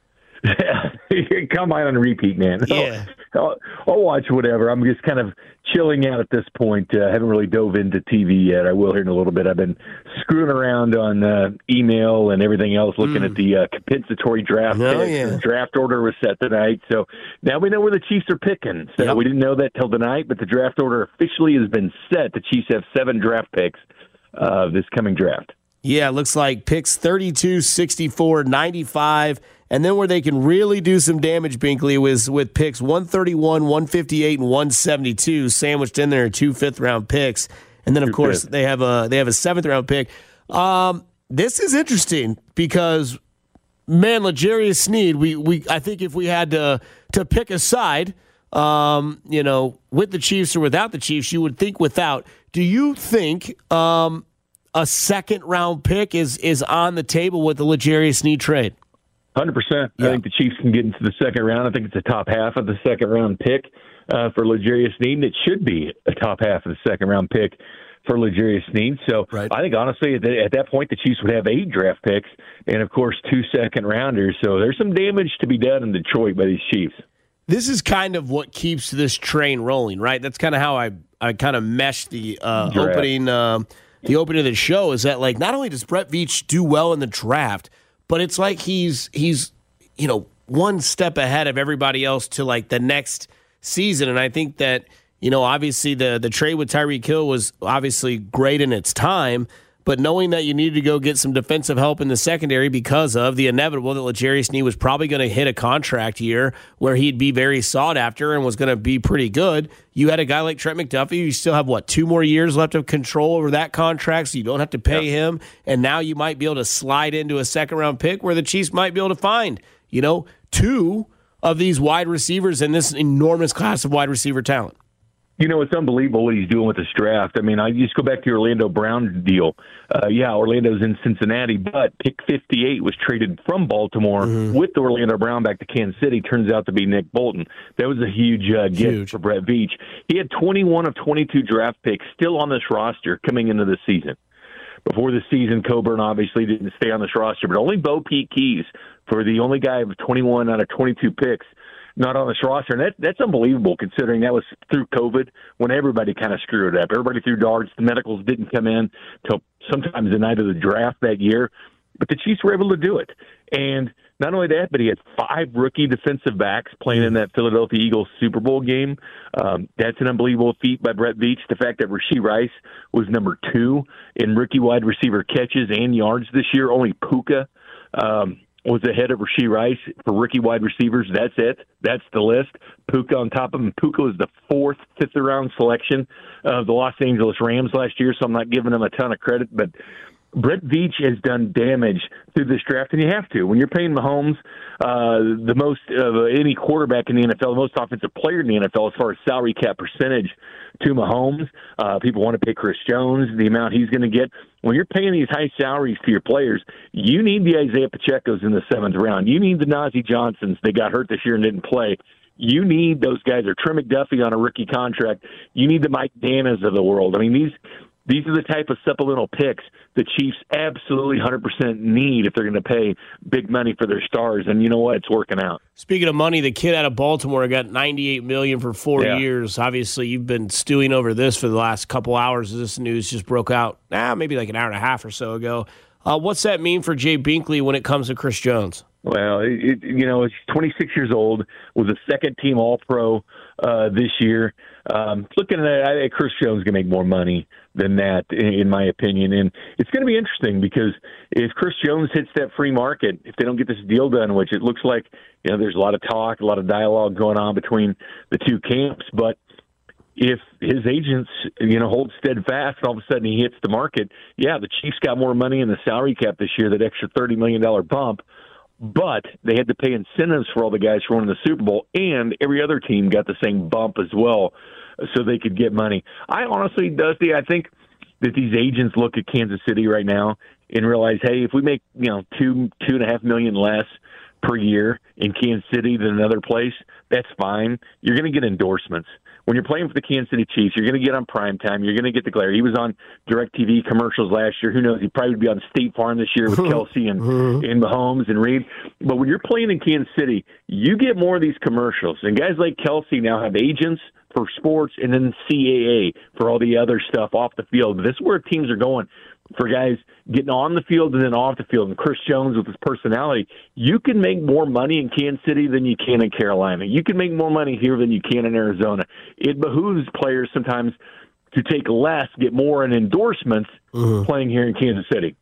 Combine on repeat, man. Yeah. I'll watch whatever. I'm just kind of chilling out at this point. I haven't really dove into TV yet. I will here in a little bit. I've been screwing around on email and everything else, looking at the compensatory draft. The draft order was set tonight. So now we know where the Chiefs are picking. So we didn't know that till tonight, but the draft order officially has been set. The Chiefs have 7 draft picks this coming draft. Yeah, it looks like picks 32, 64, 95, and then where they can really do some damage, Binkley, was with picks 131, 158, and 172, sandwiched in there 2 fifth-round picks. And then, of course, they have a 7th-round pick. This is interesting because, man, L'Jarius Sneed, we I think if we had to pick a side, with the Chiefs or without the Chiefs, you would think without. Do you think a 2nd-round pick is on the table with the L'Jarius Sneed trade? 100%. I think the Chiefs can get into the 2nd round. I think it's the top half of the 2nd-round pick for L'Jarius Sneed. It should be a top half of the 2nd-round pick for L'Jarius Sneed. So I think, honestly, at that point, the Chiefs would have 8 draft picks and, of course, 2 2nd-rounders. So there's some damage to be done in Detroit by these Chiefs. This is kind of what keeps this train rolling, right? That's kind of how I kind of meshed the opening of the show, is that, like, not only does Brett Veach do well in the draft, but it's like he's one step ahead of everybody else to, like, the next season. And I think that, obviously the trade with Tyreek Hill was obviously great in its time, but knowing that you needed to go get some defensive help in the secondary because of the inevitable that L'Jarius Sneed was probably going to hit a contract year where he'd be very sought after and was going to be pretty good, you had a guy like Trent McDuffie. You still have, 2 more years left of control over that contract, so you don't have to pay him, and now you might be able to slide into a second-round pick where the Chiefs might be able to find, 2 of these wide receivers in this enormous class of wide receiver talent. It's unbelievable what he's doing with this draft. I mean, I just go back to the Orlando Brown deal. Orlando's in Cincinnati, but pick 58 was traded from Baltimore with the Orlando Brown back to Kansas City. Turns out to be Nick Bolton. That was a huge get for Brett Veach. He had 21 of 22 draft picks still on this roster coming into the season. Before the season, Coburn obviously didn't stay on this roster, but only Bo Pete Keys for the only guy of 21 out of 22 picks not on this roster. And that's unbelievable considering that was through COVID when everybody kind of screwed it up. Everybody threw darts. The medicals didn't come in till sometimes the night of the draft that year. But the Chiefs were able to do it. And not only that, but he had 5 rookie defensive backs playing in that Philadelphia Eagles Super Bowl game. That's an unbelievable feat by Brett Veach. The fact that Rashee Rice was number 2 in rookie wide receiver catches and yards this year. Only Puka was ahead of Rashee Rice for rookie wide receivers. That's it. That's the list. Puka on top of him. Puka was the 4th, 5th-round selection of the Los Angeles Rams last year, so I'm not giving him a ton of credit. But Brett Veach has done damage through this draft, and you have to. When you're paying Mahomes the most of any quarterback in the NFL, the most offensive player in the NFL as far as salary cap percentage to Mahomes, people want to pay Chris Jones, the amount he's going to get. When you're paying these high salaries to your players, you need the Isaiah Pacheco's in the 7th round. You need the Najee Johnsons. They got hurt this year and didn't play. You need those guys, or Trent McDuffie on a rookie contract. You need the Mike Danas of the world. I mean, these are the type of supplemental picks the Chiefs absolutely 100% need if they're going to pay big money for their stars. And you know what? It's working out. Speaking of money, the kid out of Baltimore got $98 million for 4 years. Obviously, you've been stewing over this for the last couple hours as this news just broke out, maybe like an hour and a half or so ago. What's that mean for Jay Binkley when it comes to Chris Jones? Well, he's 26 years old, was a second-team All-Pro this year. Looking at Chris Jones going to make more money than that, in my opinion. And it's going to be interesting because if Chris Jones hits that free market, if they don't get this deal done, which it looks like, there's a lot of talk, a lot of dialogue going on between the two camps, but if his agents, hold steadfast and all of a sudden he hits the market, the Chiefs got more money in the salary cap this year, that extra $30 million bump, but they had to pay incentives for all the guys for winning the Super Bowl, and every other team got the same bump as well so they could get money. I honestly, Dusty, I think that these agents look at Kansas City right now and realize, hey, if we make, $2.5 million less per year in Kansas City than another place, that's fine. You're going to get endorsements. When you're playing for the Kansas City Chiefs, you're going to get on primetime. You're going to get the glare. He was on DirecTV commercials last year. Who knows? He'd probably be on State Farm this year with Kelsey and Mahomes and Reed. But when you're playing in Kansas City, you get more of these commercials. And guys like Kelsey now have agents for sports and then CAA for all the other stuff off the field. This is where teams are going for guys getting on the field and then off the field. And Chris Jones with his personality, you can make more money in Kansas City than you can in Carolina. You can make more money here than you can in Arizona. It behooves players sometimes to take less, get more in endorsements playing here in Kansas City.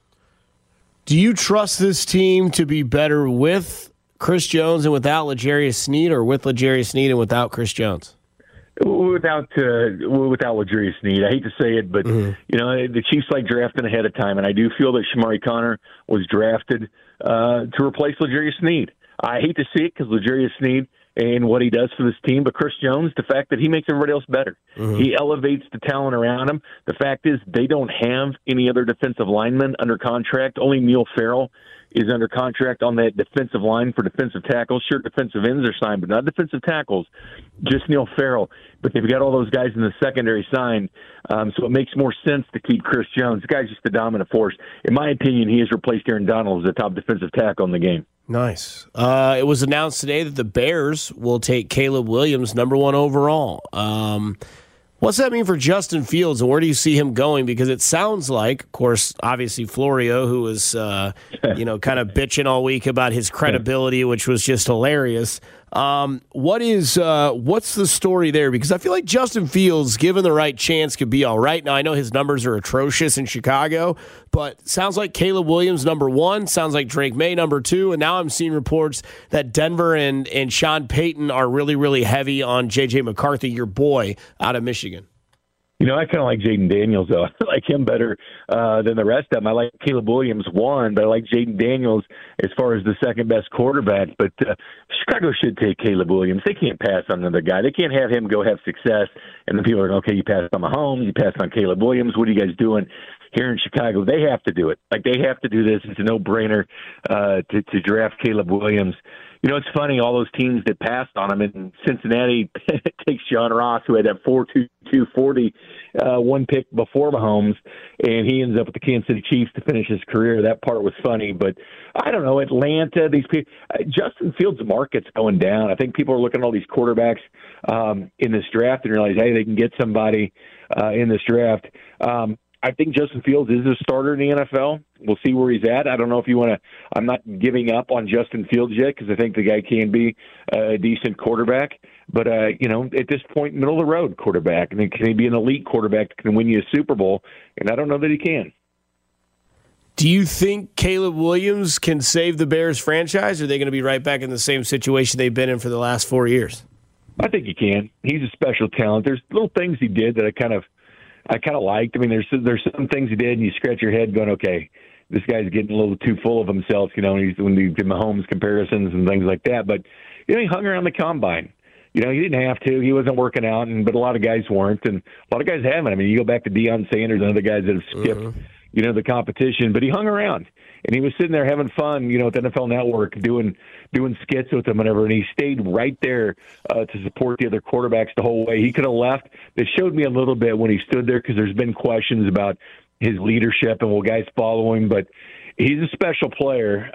Do you trust this team to be better with Chris Jones and without L'Jarius Sneed, or with L'Jarius Sneed and without Chris Jones? Without L'Jarius Sneed, I hate to say it, but the Chiefs like drafting ahead of time, and I do feel that Shamari Connor was drafted to replace L'Jarius Sneed. I hate to see it because L'Jarius Sneed and what he does for this team, but Chris Jones, the fact that he makes everybody else better, he elevates the talent around him. The fact is they don't have any other defensive linemen under contract. Only Neil Farrell is under contract on that defensive line for defensive tackles. Sure, defensive ends are signed, but not defensive tackles, just Neil Farrell. But they've got all those guys in the secondary signed, so it makes more sense to keep Chris Jones. The guy's just a dominant force. In my opinion, he has replaced Aaron Donald as the top defensive tackle in the game. Nice. It was announced today that the Bears will take Caleb Williams, number 1 overall. What's that mean for Justin Fields, and where do you see him going? Because it sounds like, of course, obviously Florio, who was, kind of bitching all week about his credibility, which was just hilarious. What's the story there? Because I feel like Justin Fields, given the right chance, could be all right. Now, I know his numbers are atrocious in Chicago, but sounds like Caleb Williams, number 1. Sounds like Drake May, number 2. And now I'm seeing reports that Denver and Sean Payton are really, really heavy on J.J. McCarthy, your boy, out of Michigan. You know, I kind of like Jaden Daniels, though. I like him better than the rest of them. I like Caleb Williams, 1, but I like Jaden Daniels as far as the second-best quarterback. But Chicago should take Caleb Williams. They can't pass on another guy. They can't have him go have success, and then people are, okay, you passed on Mahomes, you passed on Caleb Williams. What are you guys doing here in Chicago? They have to do it. Like, they have to do this. It's a no-brainer to draft Caleb Williams. You know, it's funny, all those teams that passed on him in Cincinnati takes John Ross, who had that 4.22 40 one pick before Mahomes, and he ends up with the Kansas City Chiefs to finish his career. That part was funny, but I don't know, Atlanta, these people, Justin Fields' market's going down. I think people are looking at all these quarterbacks in this draft and realize, hey, they can get somebody in this draft. I think Justin Fields is a starter in the NFL. We'll see where he's at. I don't know if you want to – I'm not giving up on Justin Fields yet because I think the guy can be a decent quarterback. But, you know, at this point, middle-of-the-road quarterback. I mean, can he be an elite quarterback that can win you a Super Bowl? And I don't know that he can. Do you think Caleb Williams can save the Bears franchise, or are they going to be right back in the same situation they've been in for the last 4 years? I think he can. He's a special talent. There's little things he did that I kind of liked. I mean, there's some things he did, and you scratch your head going, okay, this guy's getting a little too full of himself, you know, when you give Mahomes comparisons and things like that. But, you know, he hung around the combine. You know, he didn't have to. He wasn't working out, but a lot of guys weren't, and a lot of guys haven't. I mean, you go back to Deion Sanders and other guys that have skipped, you know, the competition, but he hung around. And he was sitting there having fun, you know, at the NFL Network, doing skits with them, whatever. And he stayed right there to support the other quarterbacks the whole way. He could have left. They showed me a little bit when he stood there because there's been questions about his leadership and will guys follow him. But he's a special player.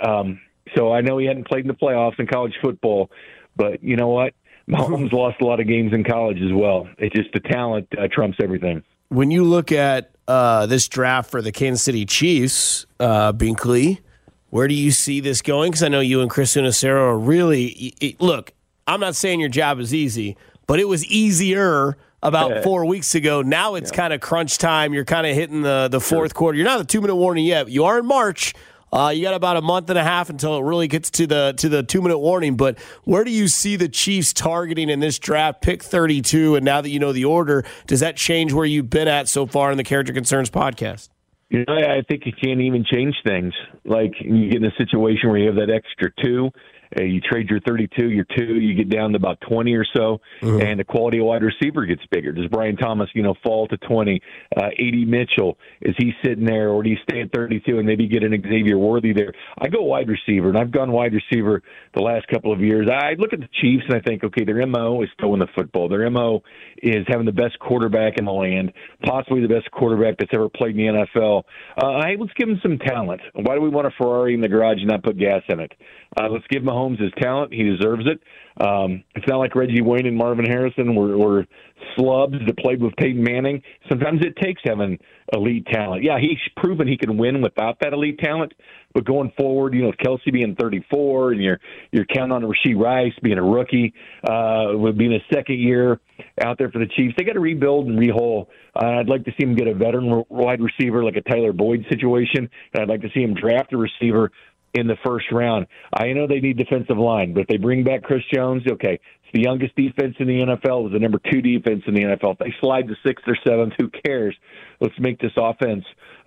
So I know he hadn't played in the playoffs in college football. But you know what? Mahomes lost a lot of games in college as well. It's just the talent trumps everything. When you look at this draft for the Kansas City Chiefs, Binkley, where do you see this going? Because I know you and Chris Unicero are really look, I'm not saying your job is easy, but it was easier about 4 weeks ago. Now it's kind of crunch time. You're kind of hitting the fourth quarter. You're not the 2-minute warning yet. You are in March. You got about a month and a half until it really gets to the 2-minute warning. But where do you see the Chiefs targeting in this draft, pick 32? And now that you know the order, does that change where you've been at so far in the Character Concerns podcast? You know, I think you can't even change things. Like you get in a situation where you have that extra 2. You trade your 32, your 2, you get down to about 20 or so, and the quality of wide receiver gets bigger. Does Brian Thomas, you know, fall to 20? A.D. Mitchell, is he sitting there, or do you stay at 32 and maybe get an Xavier Worthy there? I go wide receiver, and I've gone wide receiver the last couple of years. I look at the Chiefs, and I think, okay, their M.O. is throwing the football. Their M.O. is having the best quarterback in the land, possibly the best quarterback that's ever played in the NFL. Hey, let's give him some talent. Why do we want a Ferrari in the garage and not put gas in it? Let's give Mahomes his talent. He deserves it. It's not like Reggie Wayne and Marvin Harrison were slubs that played with Peyton Manning. Sometimes it takes having elite talent. Yeah, he's proven he can win without that elite talent. But going forward, you know, Kelsey being 34 and you're counting on Rashee Rice being a rookie, with being a second year out there for the Chiefs, they got to rebuild and rehaul. I'd like to see him get a veteran wide receiver like a Tyler Boyd situation, and I'd like to see him draft a receiver in the first round. I know they need defensive line, but if they bring back Chris Jones, okay, it's the youngest defense in the NFL. It was the number 2 defense in the NFL. If they slide to 6th or 7th, who cares? Let's make this offense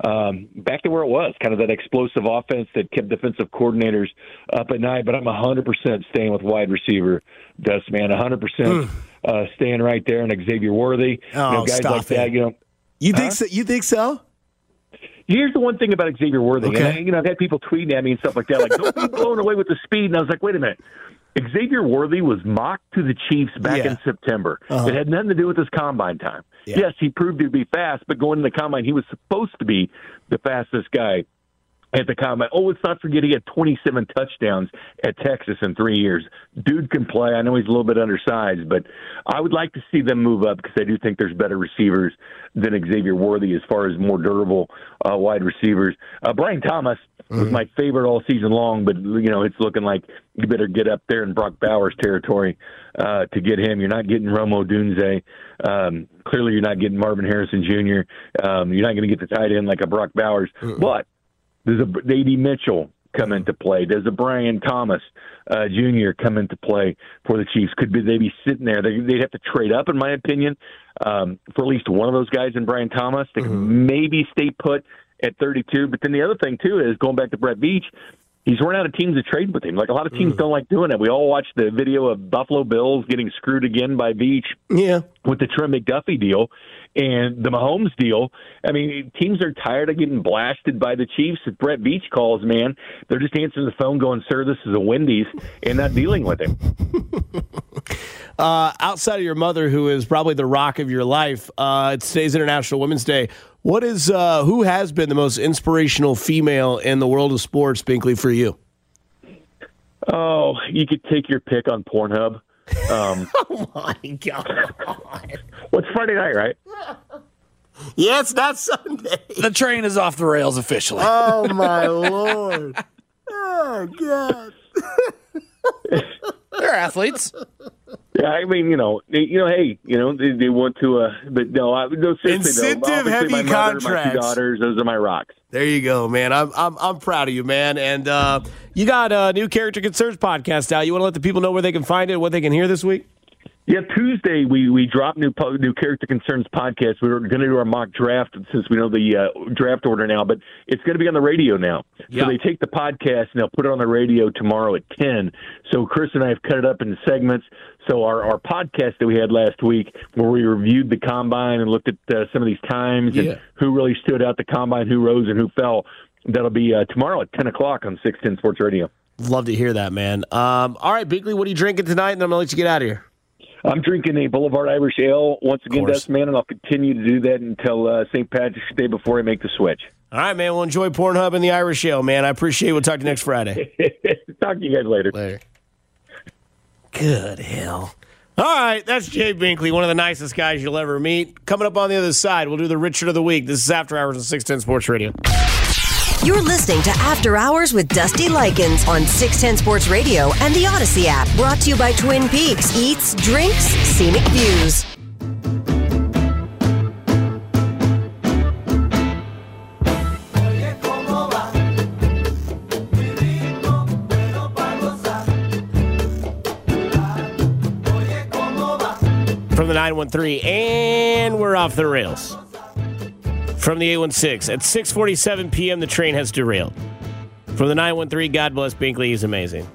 back to where it was, kind of that explosive offense that kept defensive coordinators up at night. But I'm 100% staying with wide receiver, Dust, man, 100% staying right there. And Xavier Worthy, guys like that. You think so? You think so? Here's the one thing about Xavier Worthy. Okay. And I've had people tweeting at me and stuff like that, like, don't be blown away with the speed. And I was like, wait a minute. Xavier Worthy was mocked to the Chiefs back in September. It had nothing to do with his combine time. Yes, he proved to be fast, but going to the combine, he was supposed to be the fastest guy at the combine. Oh, let's not forget he had 27 touchdowns at Texas in 3 years. Dude can play. I know he's a little bit undersized, but I would like to see them move up because I do think there's better receivers than Xavier Worthy as far as more durable wide receivers. Brian Thomas was my favorite all season long, but it's looking like you better get up there in Brock Bowers territory to get him. You're not getting Rome Odunze. Clearly, you're not getting Marvin Harrison Jr. You're not going to get the tight end like a Brock Bowers, but does a A.D. Mitchell come into play? Does a Brian Thomas Jr. come into play for the Chiefs? Could they be sitting there? They'd have to trade up, in my opinion, for at least one of those guys in Brian Thomas. They can maybe stay put at 32. But then the other thing, too, is going back to Brett Veach, he's run out of teams to trade with him. Like, a lot of teams don't like doing it. We all watched the video of Buffalo Bills getting screwed again by Veach with the Trent McDuffie deal and the Mahomes deal. I mean, teams are tired of getting blasted by the Chiefs. If Brett Veach calls, man, they're just answering the phone going, sir, this is a Wendy's, and not dealing with him. Outside of your mother, who is probably the rock of your life, today's International Women's Day. What is who has been the most inspirational female in the world of sports, Binkley, for you? Oh, you could take your pick on Pornhub. Oh my God! What's Friday night, right? Yeah, it's not Sunday. The train is off the rails officially. Oh my Lord! Oh God! They're athletes. Yeah, I mean, hey, they want to, but no, incentive-heavy contracts. My 2 daughters, those are my rocks. There you go, man. I'm proud of you, man. And you got a new Character Concerns podcast out. You want to let the people know where they can find it, what they can hear this week? Yeah, Tuesday we dropped new Character Concerns podcast. We were going to do our mock draft since we know the draft order now, but it's going to be on the radio now. So they take the podcast and they'll put it on the radio tomorrow at 10. So Chris and I have cut it up into segments. So our podcast that we had last week, where we reviewed the combine and looked at some of these times and who really stood out the combine, who rose and who fell, that'll be tomorrow at 10 o'clock on 610 Sports Radio. Love to hear that, man. All right, Binkley, what are you drinking tonight? And I'm going to let you get out of here. I'm drinking a Boulevard Irish Ale once again, Dustman, and I'll continue to do that until St. Patrick's Day before I make the switch. All right, man. We'll enjoy Pornhub and the Irish Ale, man. I appreciate it. We'll talk to you next Friday. Talk to you guys later. Good hell. All right, that's Jay Binkley, one of the nicest guys you'll ever meet. Coming up on the other side, we'll do the Richard of the Week. This is After Hours on 610 Sports Radio. You're listening to After Hours with Dusty Likens on 610 Sports Radio and the Odyssey app. Brought to you by Twin Peaks. Eats, drinks, scenic views. From the 913, and we're off the rails. From the 816, at 6:47 p.m., the train has derailed. From the 913, God bless Binkley, he's amazing.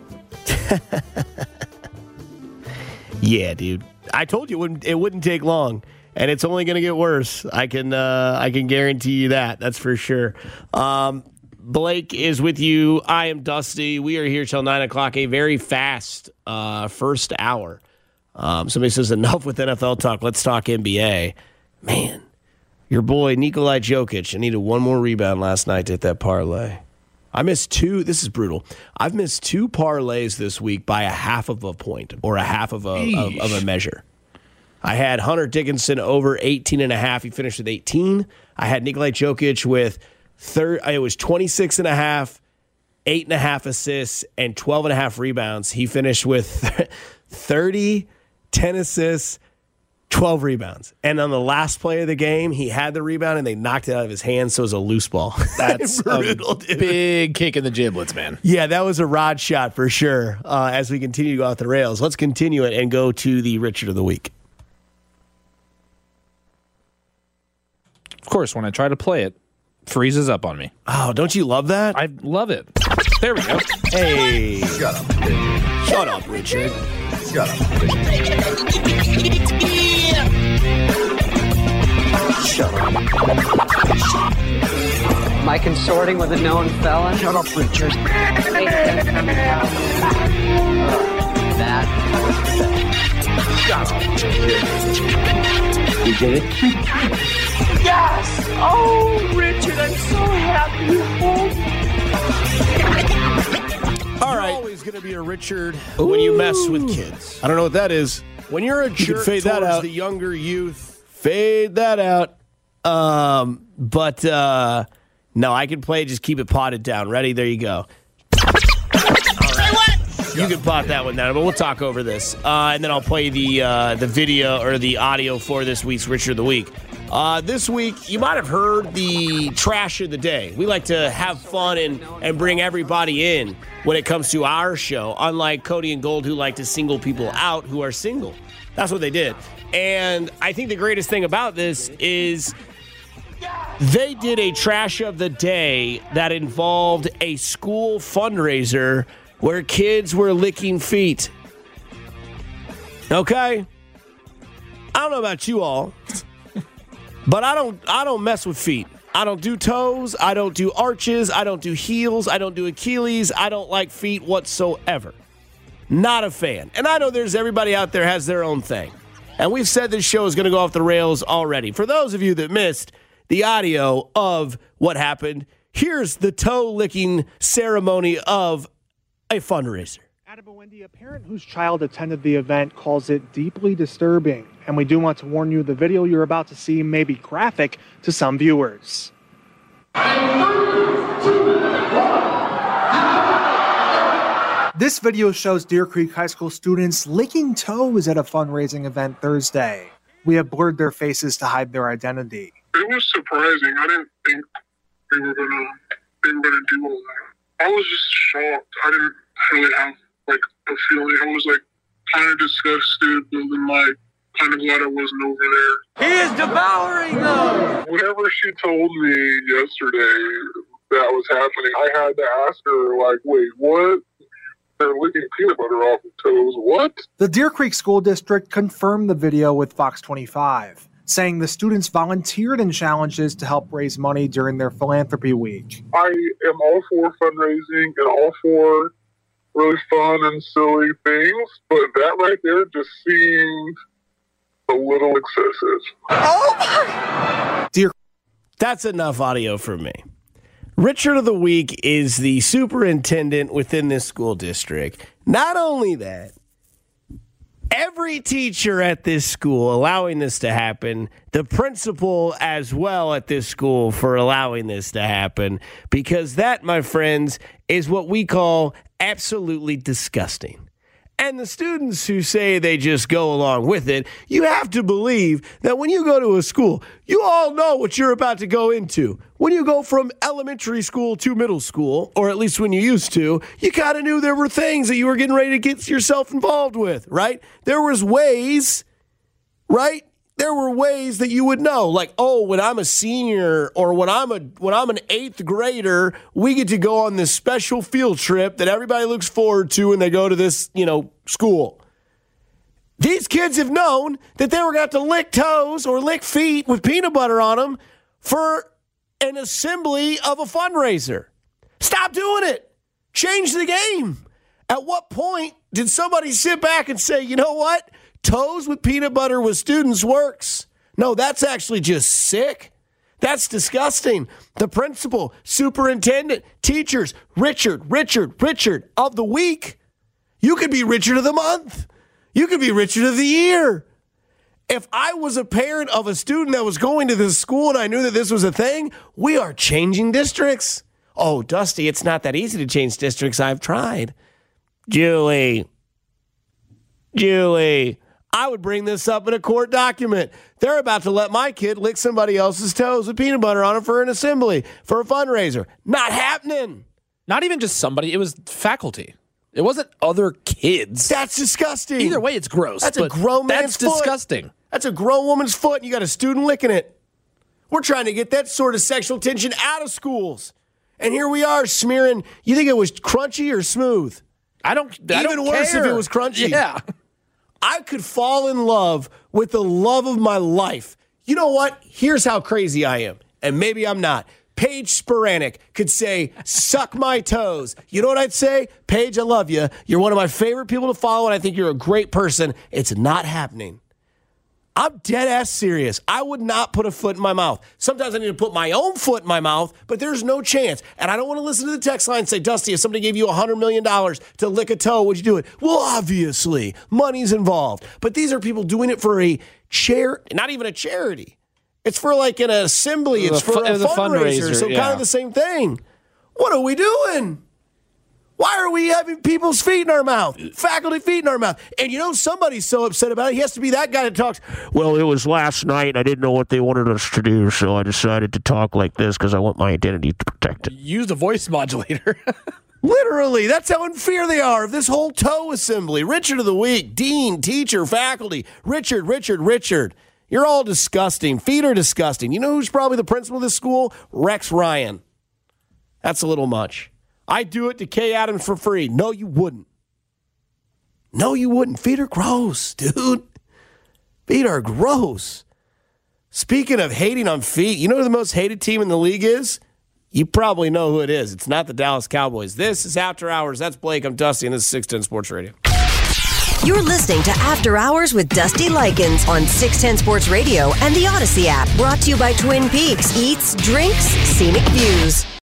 Yeah, dude. I told you it wouldn't take long, and it's only going to get worse. I can guarantee you that. That's for sure. Blake is with you. I am Dusty. We are here till 9 o'clock, a very fast first hour. Somebody says, enough with NFL talk. Let's talk NBA. Man. Your boy, Nikola Jokic, needed one more rebound last night to hit that parlay. I missed 2. This is brutal. I've missed 2 parlays this week by a half of a point or a half of a measure. I had Hunter Dickinson over 18.5. He finished with 18. I had Nikola Jokic with it was 26.5, 8.5 assists, and 12.5 rebounds. He finished with 30, 10 assists, 12 rebounds. And on the last play of the game, he had the rebound and they knocked it out of his hands, so it was a loose ball. That's brutal, dude. Big kick in the giblets, man. Yeah, that was a rod shot for sure. As we continue to go off the rails, let's continue it and go to the Richard of the Week. Of course, when I try to play it, freezes up on me. Oh, don't you love that? I love it. There we go. Hey. Shut up, Richard. Shut up, Richard. Shut up, Richard. Shut up. Am I consorting with a known felon? Shut up, Richard. That. Shut up, Richard. You did it? Yes! Oh, Richard, I'm so happy you home. All right. You're always going to be a Richard when you mess with kids. I don't know what that is. When you're a jerk fade that out. The younger youth, fade that out. But no, I can play. Just keep it potted down. Ready? There you go. All right. You can pot that one down, but we'll talk over this. And then I'll play the video or the audio for this week's Richard of the Week. This week, you might have heard the trash of the day. We like to have fun and bring everybody in when it comes to our show, unlike Cody and Gold, who like to single people out who are single. That's what they did. And I think the greatest thing about this is they did a trash of the day that involved a school fundraiser where kids were licking feet. Okay? I don't know about you all, but I don't mess with feet. I don't do toes. I don't do arches. I don't do heels. I don't do Achilles. I don't like feet whatsoever. Not a fan. And I know there's everybody out there has their own thing. And we've said this show is going to go off the rails already. For those of you that missed the audio of what happened, here's the toe-licking ceremony of a fundraiser. Wendy, a parent whose child attended the event calls it deeply disturbing. And we do want to warn you, the video you're about to see may be graphic to some viewers. This video shows Deer Creek High School students licking toes at a fundraising event Thursday. We have blurred their faces to hide their identity. It was surprising. I didn't think they were gonna do all that. I was just shocked. I didn't really have like a feeling. I was like kind of disgusted, but then like kind of glad I wasn't over there. He is devouring them! Whenever she told me yesterday that was happening, I had to ask her, like, wait, what? They're licking peanut butter off of toes. What? The Deer Creek School District confirmed the video with Fox 25, saying the students volunteered in challenges to help raise money during their philanthropy week. I am all for fundraising and all for really fun and silly things, but that right there just seemed a little excessive. Oh my! That's enough audio for me. Richard of the Week is the superintendent within this school district. Not only that, every teacher at this school allowing this to happen, the principal as well at this school for allowing this to happen, because that, my friends, is what we call absolutely disgusting. And the students who say they just go along with it, you have to believe that when you go to a school, you all know what you're about to go into. When you go from elementary school to middle school, or at least when you used to, you kind of knew there were things that you were getting ready to get yourself involved with, right? There was ways, right? There were ways that you would know, like, oh, when I'm a senior or when I'm an eighth grader, we get to go on this special field trip that everybody looks forward to when they go to this, school. These kids have known that they were going to have to lick toes or lick feet with peanut butter on them for an assembly of a fundraiser. Stop doing it. Change the game. At what point did somebody sit back and say, you know what? Toes with peanut butter with students works. No, that's actually just sick. That's disgusting. The principal, superintendent, teachers, Richard of the week. You could be Richard of the month. You could be Richard of the year. If I was a parent of a student that was going to this school and I knew that this was a thing, we are changing districts. Oh, Dusty, it's not that easy to change districts. I've tried. Julie, I would bring this up in a court document. They're about to let my kid lick somebody else's toes with peanut butter on them for an assembly, for a fundraiser. Not happening. Not even just somebody. It was faculty. It wasn't other kids. That's disgusting. Either way, it's gross. That's a grown man's foot. That's disgusting. That's a grown woman's foot, and you got a student licking it. We're trying to get that sort of sexual tension out of schools. And here we are smearing. You think it was crunchy or smooth? I don't Even worse care. if it was crunchy. Yeah. I could fall in love with the love of my life. You know what? Here's how crazy I am. And maybe I'm not. Paige Spiranek could say, suck my toes. You know what I'd say? Paige, I love you. You're one of my favorite people to follow, and I think you're a great person. It's not happening. I'm dead ass serious. I would not put a foot in my mouth. Sometimes I need to put my own foot in my mouth, but there's no chance. And I don't want to listen to the text line and say, Dusty, if somebody gave you $100 million to lick a toe, would you do it? Well, obviously, money's involved. But these are people doing it for a not even a charity. It's for like an assembly. It's for a fundraiser. So kind of the same thing. What are we doing? Why are we having people's feet in our mouth? Faculty feet in our mouth. And you know, somebody's so upset about it, he has to be that guy that talks, well, it was last night. I didn't know what they wanted us to do, so I decided to talk like this because I want my identity protected. Use the voice modulator. Literally, that's how in fear they are of this whole toe assembly. Richard of the week, dean, teacher, faculty. Richard. You're all disgusting. Feet are disgusting. You know who's probably the principal of this school? Rex Ryan. That's a little much. I'd do it to Kay Adams for free. No, you wouldn't. Feet are gross, dude. Feet are gross. Speaking of hating on feet, you know who the most hated team in the league is? You probably know who it is. It's not the Dallas Cowboys. This is After Hours. That's Blake. I'm Dusty, and this is 610 Sports Radio. You're listening to After Hours with Dusty Likens on 610 Sports Radio and the Odyssey app. Brought to you by Twin Peaks. Eats, drinks, scenic views.